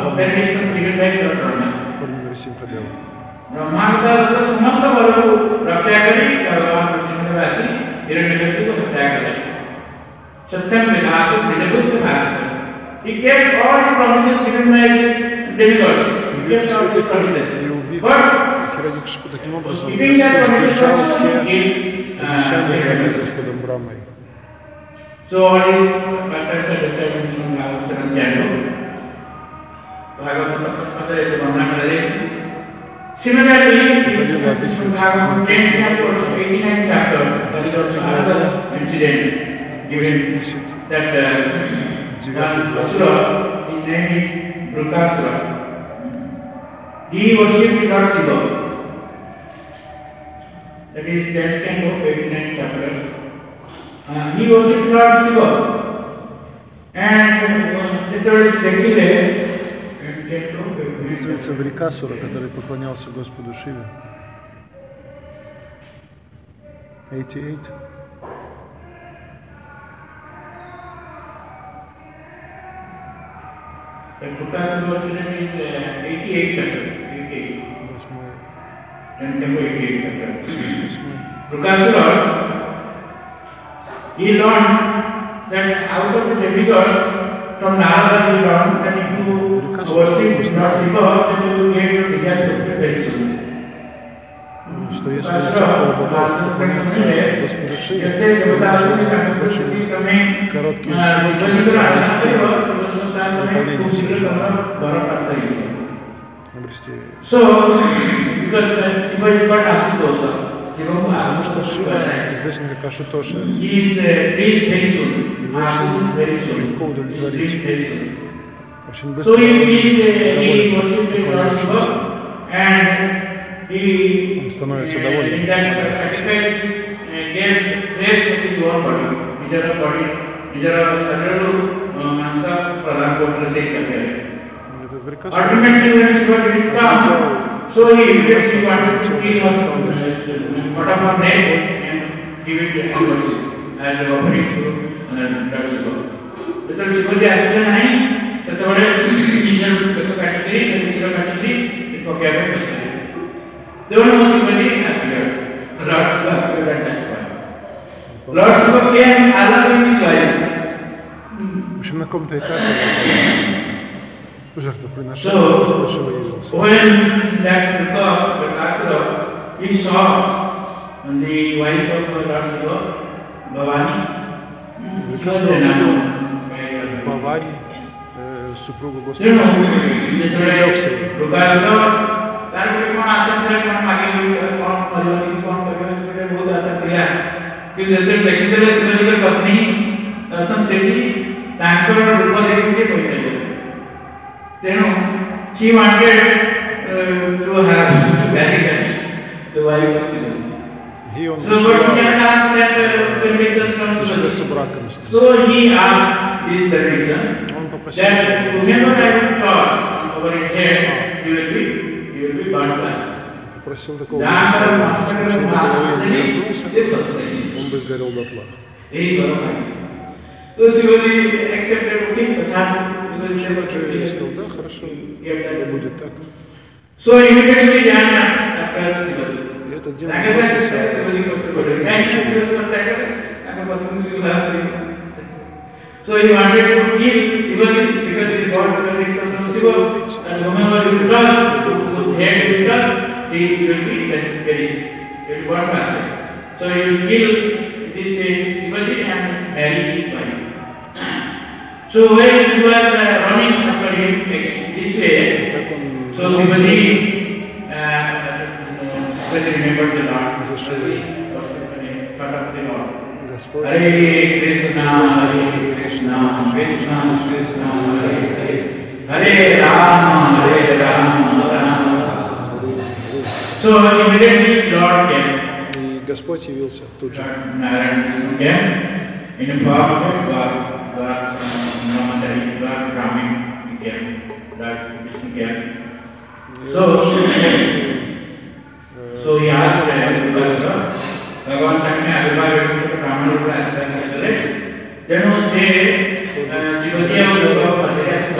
в форме Нарисимха-девы. ब्रह्मांड समस्त वर्ग को रक्षा करी भगवान कृष्णवासी हिरण्यकशिपु को हत्या करे सत्यम विधातु निजबुद्ध Bhaskar he kept all the promises given by the demigods he kept all the promises but Хираньякшипу таким образом Господь сдержал все обещания данные Господом Брамой. So all these aspects are described in Srimad Bhagavatam chapter. Bhagavatam chapter is one hundred. Similarly, in Bhagavatam ten chapter, eighty-nine chapter, there is also another incident given that uh, one Asura, his name is Brukasura. He worshipped Lord Shiva. That is ten chapter, eighty-nine chapter. Uh, he worshipped Lord Shiva. And uh, there is Dekile. Описывается Врикасура, который поклонялся Господу Шиве. восемьдесят восемь. The Brukasura is uh, eighty-eight chapter. eighty-eight. Восьмой. Then temple eighty-eight chapter. Шесть восьмой. Brukasura, he learned that out of the demigods, from Narada he learned that if you worship Lord Shiva, then you will get your desire fulfilled very soon. Что если всякого богов поклоняться Господу Шиве, то нужно очень короткие сроки обрести выполнение своих желаний, обрести. Потому что Шива известен как Ашутоша, его очень легко удовлетворить, очень быстро доволен поклоняющимся. Он становится довольным. Этот приказ Don't know Shivaji appeared. Lord Shiva appeared at that point. Lord Shiva came along with his wife. В общем, на каком-то этапе жертвоприношения Господь Шива явился. When that Brukasura, he saw the wife of Lord Shiva, Bhavani, Прекрасно увидел Бхавани, супругу Господа Шивы, привлекся ей. ତାର ଗୋଟେ କଣ ଆଶା ଥିଲା କଣ ମାଗିବି କଣ କରିବି କଣ କରିବି ଗୋଟେ ବହୁତ ଆଶା ଥିଲା କିନ୍ତୁ ଯେତେବେଳେ ଦେଖିଥିଲେ ଶିବଜୀଙ୍କ ପତ୍ନୀ ଅଛନ୍ତି ସେଠି ତାଙ୍କର ରୂପ ଦେଖି ସେ କହିଥିଲେ ତେଣୁ he wanted uh, to have to marry that the wife of Shiva. So but he had asked that uh, permission from Shiva. So he asked this permission that whomever I would touch over his head, he will be Попросил такого исключения головы не коснулся, он бы сгорел дотла. Шива сказал, да, хорошо, будет так. И этот демон So he wanted to kill Shivaji because he got the protection from Shiva, and whomever he does, whose head he does, he will be perished. He will burn master. So he will kill this Shivaji and marry his wife. So when he was uh, running after him this way, so Shivaji uh, remembered the Lord. Shivaji was thought of the Lord. Hare Krishna, Hare Krishna, Krishna Krishna, Hare Hare, Hare Rama, Hare Rama, Rama Rama. So immediately Lord came. И Господь явился тут же. Narayan Krishna came in the form of God, God, Ramadari, God, Brahmin came, God, Krishna came. So, so he asked Bhagavan, Bhagavan Sakshmi Abhibhava Brahman Rupa Asya Then was there, Shivaji also Adhyas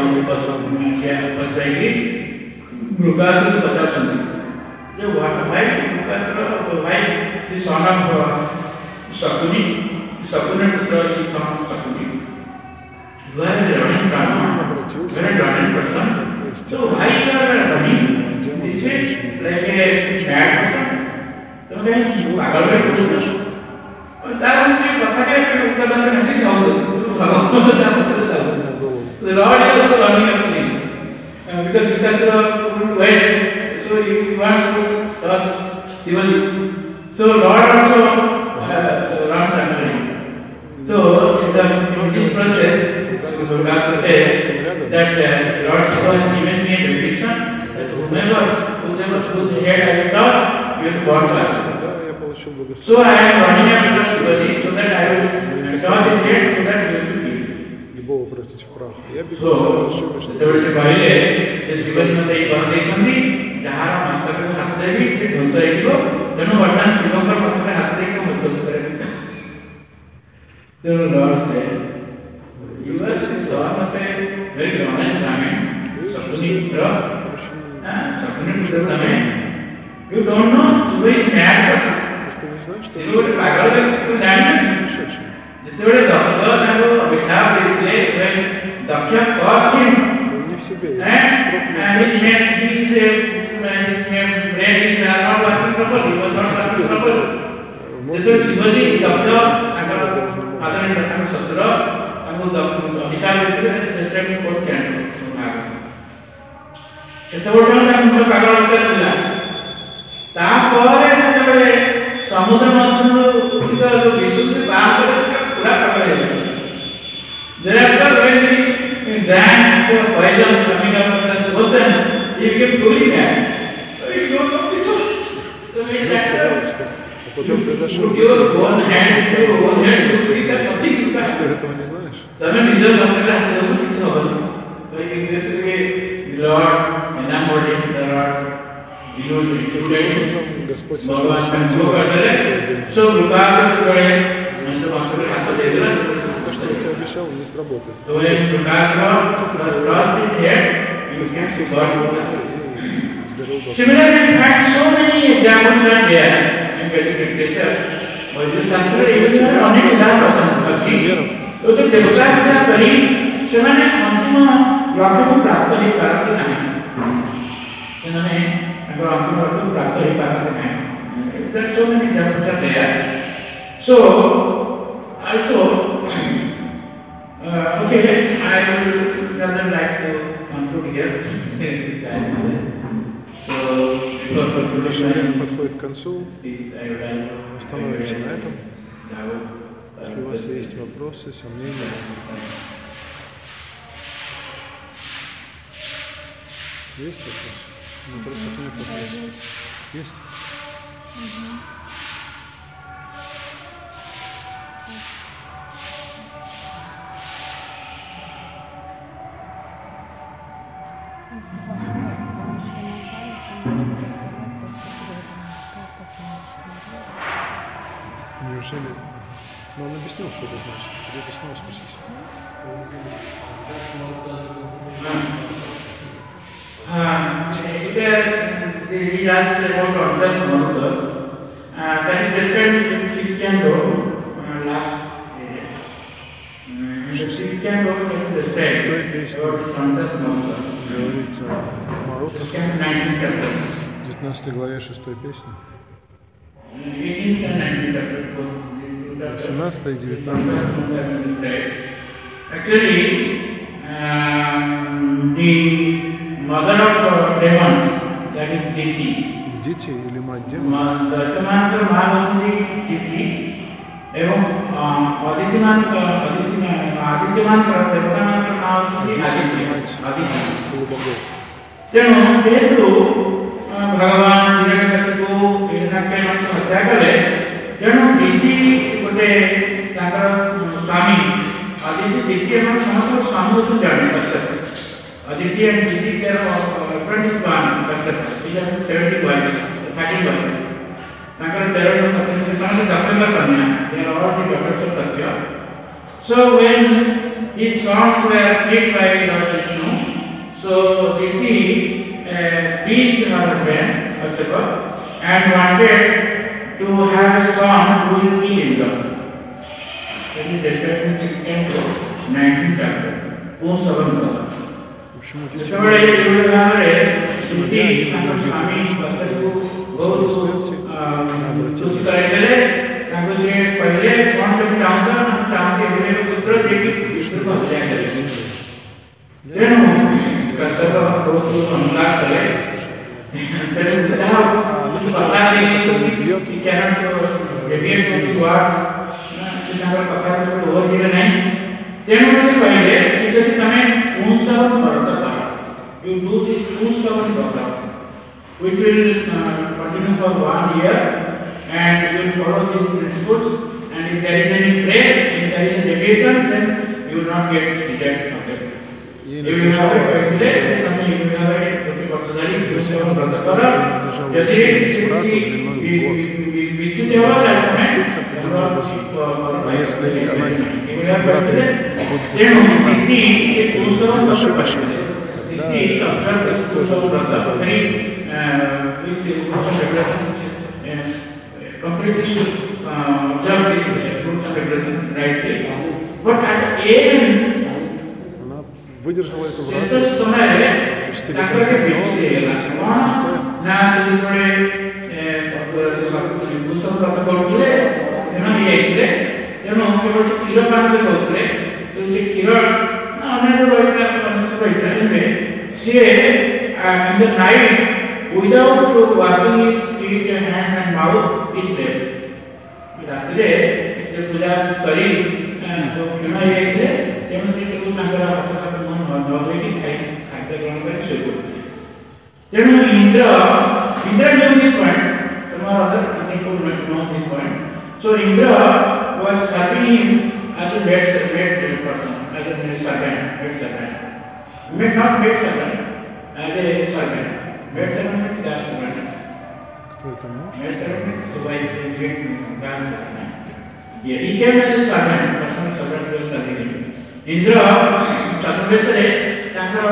Pastaiki, Brukasura Patasana. The water wife, Brukasura, wife, the son of Sakuni, Sakuna Putra is son of Sakuni. You are a learning Brahman, you are a learning person. So why you are running this way like a bad person? So then, पागल में कुछ और तार उसे पता क्या है उसका बस मैसेज था उसे भगवान को बता सकता The Lord is also running up to him uh, because because uh, couldn't wait, so he wants to touch Shivaji. So Lord also uh, runs under him. So in this process, Gurudasa says that uh, Lord Shiva has given me a benediction that whomever whoever whose head I will touch, you will go to So I am running up to Shivaji so that I will touch his head so that he will be killed. Любого обратить в прах. Я бегу So, за Шивой, что there was a पहले इस जीवन में एक condition थी जहाँ मस्तक में हाथ देगी से धोता है किलो जनो वर्तमान शिवों पर मस्तक में हाथ देगी तो मत तो करेंगे तो Lord said You are the son of a very honest Brahmin, Sapunitra. Sapunitra Brahmin. You don't know, Shiva is mad person. Shiva is pagal person, damn. ଯେତେବେଳେ ଦକ୍ଷ ତାଙ୍କୁ ଅଭିଶାପ ଦେଇଥିଲେ when Daksha caused him and and his men his his brain is not working properly, was not working properly. ଯେତେବେଳେ ଶିବଜୀ ଦକ୍ଷ ତାଙ୍କର ଆଦରଣୀୟ ତାଙ୍କ ଶ୍ୱଶୁର ତାଙ୍କୁ ଅଭିଶାପ ଦେଇଥିଲେ ଡେଷ୍ଟ୍ରକ୍ଟିଭ କୋର୍ଟ କ୍ୟାଣ୍ଟ ସେତେବେଳେ ତାଙ୍କ ମୁଣ୍ଡ ପାଗଳ ଅବସ୍ଥା ଥିଲା। ତାପରେ ଯେତେବେଳେ ସମୁଦ୍ର ମଧ୍ୟରୁ ଉଠିତ ଯୋଉ ବିଶୁଦ୍ଧି ତାପରେ ପୁରା ପାଗଳ ହେଇଗଲା। Thereafter when he drank the poison coming out of the ocean, he became truly mad. So you don't know this one. So we have to put your own hand to your own hand to see that nothing you can. Ты этого не знаешь? તમે બીજો doctor આપણે କିଛି હବନି. So in this way, the Lord enamored him, the Lord renewed his faith. Господь भगवान сошел का с जो करते so रुकावट पड़े मस्त मस्त ऐसा दे देना то, что я тебе обещал, не сработает. तो ये रुकावट रुकावट है इनके बाद Similarly, in fact, so many examples are there in Vedic literature. और जो शास्त्र इवन में अनेक उदाहरण अच्छी तो तो देवता क्या करी ସେମାନେ ଅନ୍ତିମ ଲକ୍ଷ୍ୟକୁ ପ୍ରାପ୍ତ ହେଇପାରନ୍ତି ନାହିଁ ସେମାନେ ତାଙ୍କର ଅନ୍ତିମ ଲକ୍ଷ୍ୟକୁ ପ୍ରାପ୍ତ ହେଇପାରନ୍ତି ନାହିଁ there are so many examples are there so also uh, okay I would rather like to conclude here so Наше время подходит к концу. Остановимся на этом. Если у вас есть вопросы, сомнения. Есть вопросы? На вопросах нет вопросов. Есть? Неужели? Ну, он объяснил, что это значит. Где-то снова спросить. He asked about Andhras Maruta. That is described in Sikhyando last area. In the Sikhyando it is described about Andhras Maruta. Говорится Марута. nineteenth chapter. В девятнадцатой главе шестой песни. eighteenth and nineteenth chapter. восемнадцатая и девятнадцатая. Actually, um, the mother of demons, that is Diti. Дити или мать демонов? Dartamanta Mahavasudi Diti. एवं आदित्यमान आदित्यमान देवतामान Mahavasudi Aditya. Aditya. तेणु जेहेतु भगवान हिरण्यकशिपु हिरण्यकशिपुଙ୍କୁ हत्या कले तेणु दिति गोटे ताकर स्वामी आदित्य दिति एवं समस्त समूह जाने कश्यप आदित्य एंड दिति के friend one Kashyapa is seventy one thirty one ताकर तेरह सप्टेम्बर समस्त सप्टेम्बर कन्या they are all the doctors of तथ्य so when his sons were played by Lord Vishnu so Diti uh, pleased her husband Kashyapa and wanted to have a son who will kill himself. That is described in sixteenth to nineteenth chapter. वो सबन होगा। जिसमें ये उदाहरण है सिद्धि तांको स्वामी बच्चों को बहुत दूर करेंगे तांको से पहले कौन सा चाहता हम चाहते हैं मेरे पुत्र देवी विष्णु को हत्या करेंगे। तेणु कश्यप बहुत अनुराग करे तेणु जहाँ पता नहीं कि क्या ना तो डेविएट होती वार जिनका पता है तो वो जीवन नहीं तेणु से पहले यदि तुम्हें पूंसवन वर्तता you do this पूंसवन वर्तता which will uh, continue for one year and you will follow these principles and if there is any prayer if there is a deviation then you will not get rejected of it if you have a delay then you will have a प्रतिपक्षधारी पूंसवन वर्तता यदि किसी विचित्र हो जाए А если она брат будет исполнена безошибочно, тогда это тоже будет выполнено. Completely uh, observe these roots and regressions rightly, but at the end, Она выдержала эту врату Somewhere, почти до конца, in the night, without washing his feet and hands and mouth, he slept. रात्रे जब पूजा करी तो क्षमा ये थे जब से सब तांकर हाथ का मन भाव है कि खाई खाते ग्रहण कर से बोलते हैं जब Indra Indra knew this point some other people know this point so Indra was serving him as a maid maid person as a maid servant maid servant may not maid servant as a servant maid servant means that servant кто это муж? maid servant means the wife the great man yeah he came as a servant personal servant was serving him Indra Chaturvesare ତାଙ୍କର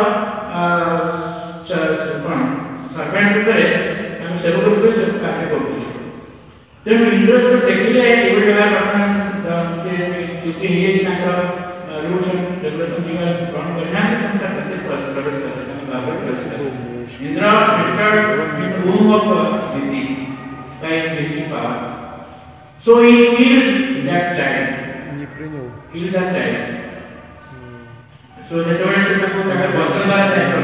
servant ଉପରେ ତାଙ୍କ ସେବକ ରୂପେ ସେ କାର୍ଯ୍ୟ କରୁଥିଲେ ତେଣୁ ଇନ୍ଦ୍ର ଯେତେବେଳେ ଦେଖିଲେ ଏଭଳି ଘଟଣା ଚୁକ୍ତି ହେଇଯାଇଛି ତାଙ୍କର ରୁଲ୍ସ ଆଣ୍ଡ ରେଗୁଲେସନ ଗ୍ରହଣ କରିନାହାନ୍ତି ତେଣୁ ତା ପ୍ରତି ପ୍ରବେଶ କଲେ Indra entered in the womb of Diti by mystic power so he killed that child Не принял. killed that child so ଯେତେବେଳେ ସେ ତାକୁ ତାଙ୍କ ବସ୍ତ୍ର ଦ୍ୱାରା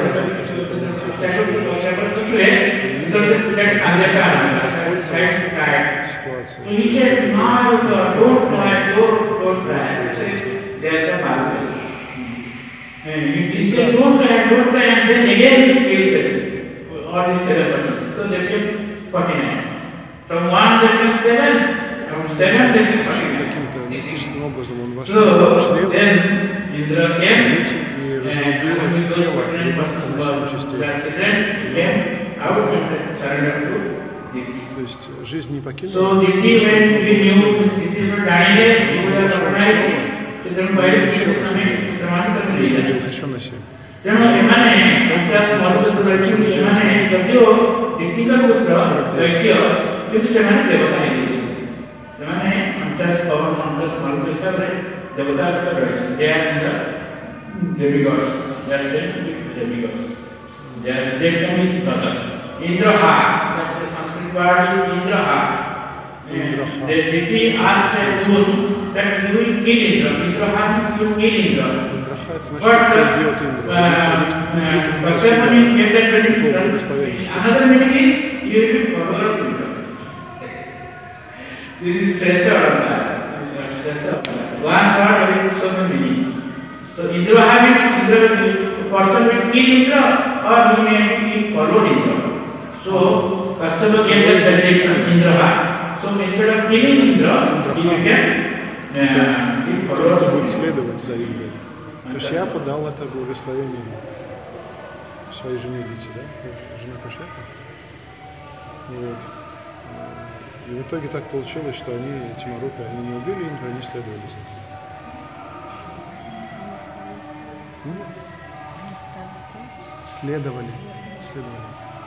Ситуация. So he said, "No, don't cry, don't, don't cry." He said, "There's a balance." And he said, "Don't cry, don't cry," and then again he killed them, all these seven persons. So they came forty-nine. From one they came seven, from seven they came forty-nine. Каким-то мистическим образом он вошел So в член, then Indra came. дети, и разрубил тело ребенка на семь частей. То есть жизнь не покинула. So Diti, when we knew Diti was dying, he would have recognized it. Then why did Еще you раз come разрубил еще на семь. ତେଣୁ ଏମାନେ କରିଛନ୍ତି ଏମାନେ ଯଦିଓ ଦୀପିକା ପୁତ୍ର ଦୈତ୍ୟ କିନ୍ତୁ ସେମାନେ ଦେବତା ହେଇଯାଇଛନ୍ତି ସେମାନେ ଅଣଚାଶ ପବନ ଅଣଚାଶ ମରୁଭୂମି ହିସାବରେ ଦେବତା ରୂପେ ରହିଛନ୍ତି they are the demigods they are the demigods they are they can be brother Indraha that is the Sanskrit word is Indraha the Diti asked a woman that you will kill Indra Indraha means you kill Indra Индрахат значит, But кто uh, убьет Индра. uh, Детям but на second meaning get that себя meaning. по благословению. Another meaning is you will be follower of Indra. This is stressor of that. This is stressor of that. One word having so many meanings. So Indra means Indra the person will kill Indra or he may actually follow Indra. So Kasyapa gave that benediction Indra. So instead of killing Indra, he became uh, the follower Кто of будет Indra. следовать за Индрой. То есть я подал это благословение своей жене Дити, да? Жена Кашьяпа. Вот. И в итоге так получилось, что они, эти Марупи, они не убили Индру, они следовали за ним. Следовали. Следовали.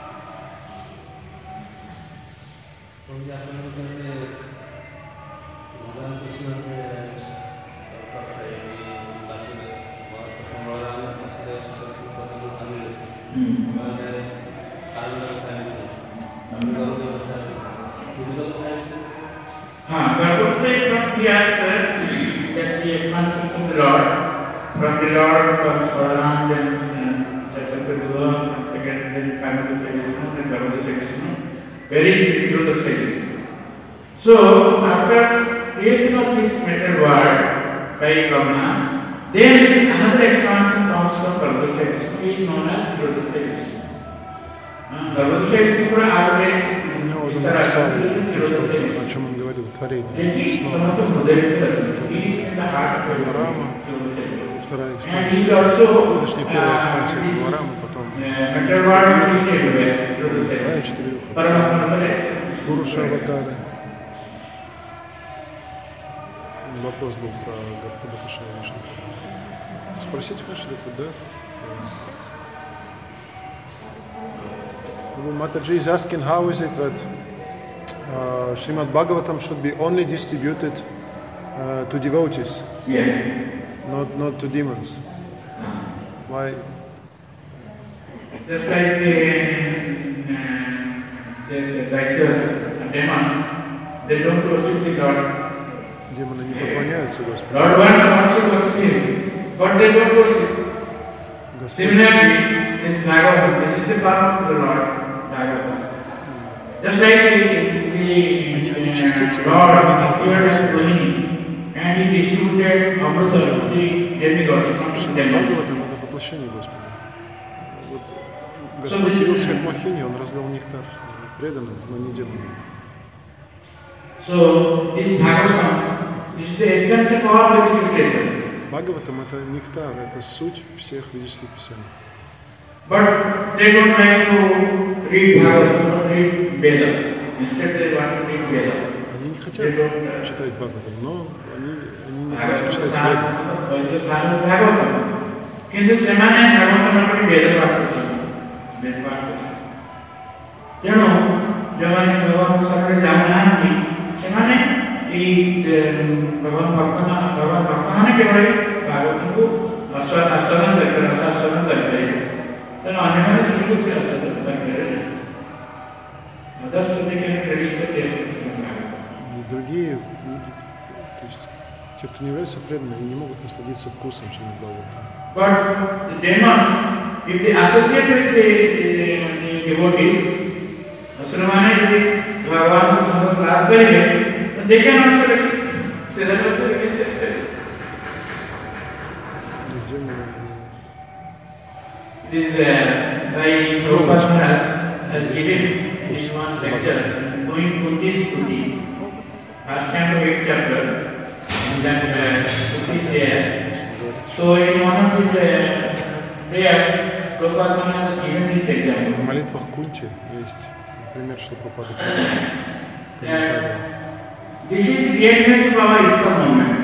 हाँ, Garbhood said from the aspect that the expansion from the Lord, from the Lord comes Balaram, then Chaturvedha, second then Karmaka Vishnu, then Garbhood Vishnu, very through the Vishnu. So after creation of this metal world by Brahma, then another expansion comes from Garbhood Vishnu, is known as Garbhood Vishnu. Garbhood Vishnu for our Ну, он написал, что, о чем он говорил, творение. Снова Варама, вторая экспансия. Точнее, первая экспансия Варама, потом вторая, четырех. Пуруша аватары. Вопрос был про Господа Кашая Вишну. Спросите, конечно, это да. Mataji is asking how is it that uh, Srimad Bhagavatam should be only distributed uh, to devotees, Yeah. not not to demons. Why? Just like the uh, the writers and demons, they don't worship the Lord. Демоны не поклоняются Господу. Lord wants also worship, but they don't worship. Господь, Similarly, this Bhagavatam, this is the path of the Lord, Bhagavatam. Just like the, the uh, Lord appeared as Rohini, and he distributed Amrita to the demigods, not to demons. Бхагаватам — это воплощение Господа. Вот Господь явился как Мохини, Он раздал нектар преданным, но не демонам. So, this Bhagavatam is the essence of all the literatures. Бхагаватам — это нектар, это суть всех ведических писаний. But they don't like to read Bhagavatam or read Veda. Instead, they want to read Veda. Они не хотят читать Бхагаватам, но они, они не хотят читать Веду. কিন্তু ସେମାନେ ଭାଗବତ ପଢ଼ି ବେଦ ପାଠ କରୁଛନ୍ତି, ବେଦ ପାଠ କରୁଛନ୍ତି। ତେଣୁ ଯେଉଁମାନେ ଭଗବାନଙ୍କ ସାଙ୍ଗରେ ଯାଉନାହାନ୍ତି ସେମାନେ ଏଇ ଭଗବାନ ଭକ୍ତ ଭଗବାନ ଭକ୍ତମାନେ କେବଳ ଭାଗବତଙ୍କୁ ଆସ୍ୱାଦନ କରିପାରିବେ, ରସାସ୍ୱାଦନ କରିପାରିବେ। ତେଣୁ ଅନ୍ୟମାନେ ଶୁଣିକି ଆସ୍ୱାଦନ କରିପାରିବେ। Others they can produce the taste of Bhagavatam. Другие люди, то есть те, кто не являются преданными, они не могут насладиться вкусом Шримад Бхагаватам. But the demons, if they associate with the, the, the devotees, Asura-mane यदि भगवान को संबंध प्राप्त करेंगे, तो they can also release, Siddhartha also release their presence. This uh, by Prabhupada has given this one lecture, going Kunti's Kuti, first time of eighth chapter, and then uh, Kuti is there. So in one of his uh, prayers, Prabhupada has given this example. В молитвах Кунти есть пример, что Прабхупада Uh, this is the greatness of our ISKCON movement.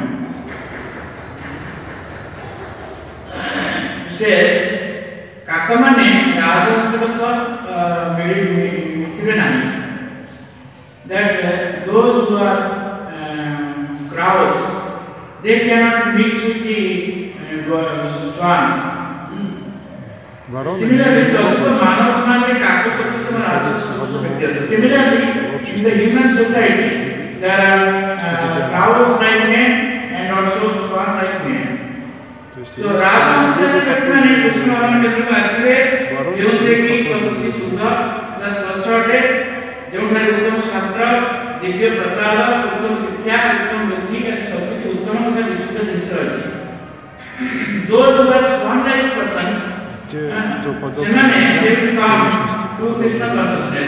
It says, Kakamane Rajavansaka Sivanani, that uh, those who are um, crowds, they cannot mix with the uh, swans. Similarly, Similarly, in the human society, there are uh, cows like men and also swans like men. So, Rajavansaka Kakamane Krishna Bhagavan ଆସିବେ ଯେଉଁଥିରେ କି ସବୁଠି ଶୁଦ୍ଧ plus ସ୍ୱଚ୍ଛ ଅଟେ, ଯେଉଁଠାରେ ଉତ୍ତମ ଶାସ୍ତ୍ର, ଦିବ୍ୟ ପ୍ରସାଦ, ଉତ୍ତମ ଶିକ୍ଷା, ଉତ୍ତମ ବୁଦ୍ଧି ଆଦି ସବୁକିଛି ଉତ୍ତମ ତଥା ବିଶୁଦ୍ଧ ଜିନିଷ ଅଛି। Those who are swan-like persons, ସେମାନେ they will come to Krishna consciousness.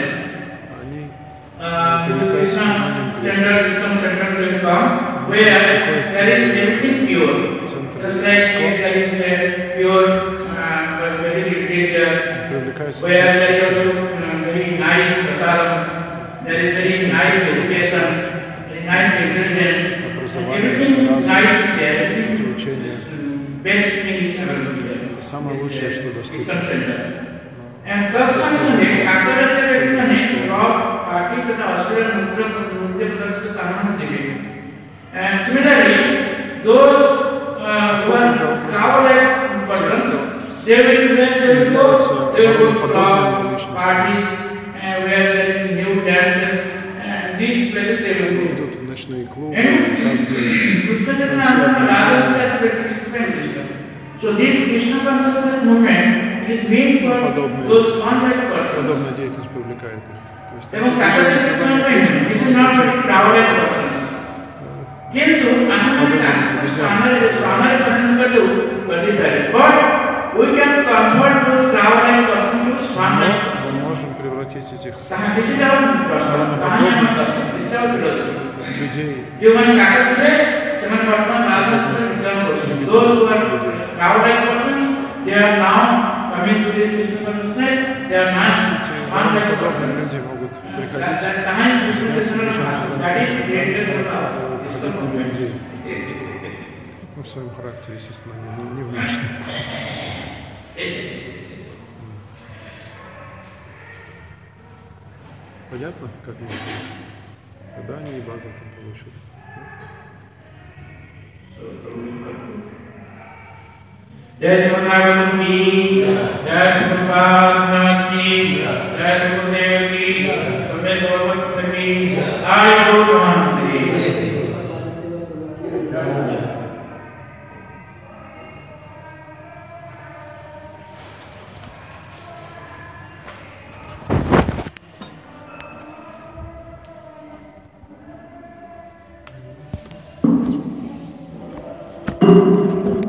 Uh, to Krishna center, Krishna center will come, where there is everything pure. Just like there is a pure uh, very literature, where there is also uh, very nice prasadam, there is very nice education, very nice intelligence, everything nice is there, everything um, best thing available there. Самое лучшее, что доступно. And thus Sunday, after that there is a rock party with the Australian Mudra Prasad Kanam. And similarly, those uh, who are travel-like persons, they will, they will go, they will go to club, parties, and where there is new dances, and these places they will go. Идут в ночные клубы, And там, где Krishna Chaitanya Radha is the participant Krishna. So this Krishna consciousness movement is meant for those swan-like persons. подобная деятельность привлекает их. То есть, Even Kakshya Krishna movement, this is not for crowd-like persons. किंतु अहंकार स्वानर स्वानर बनने का तो बड़ी बात, but we can convert those crowd-like persons to swan-like persons. мы можем превратить этих ताकि किसी का प्रश्न, ताकि हम प्रश्न, किसी का प्रश्न, людей, जो मन काकर थे, सेवन वर्तमान राजा से विचार प्रश्न, those who are crowd-like persons, they are now coming to this Krishna consciousness, they are not swan-like persons. подобные люди могут приходить, That is Krishna consciousness, that is created for us. людей. в своем характере, естественно, не, не внешне. Понятно, как мы? Когда они и Бхагаватам получат? Jai Srimad ki, Jai Prabhupada ki, Jai Gurudev ki, Jai Bhagavad ki, Jai Bhagwan ki. Thank you.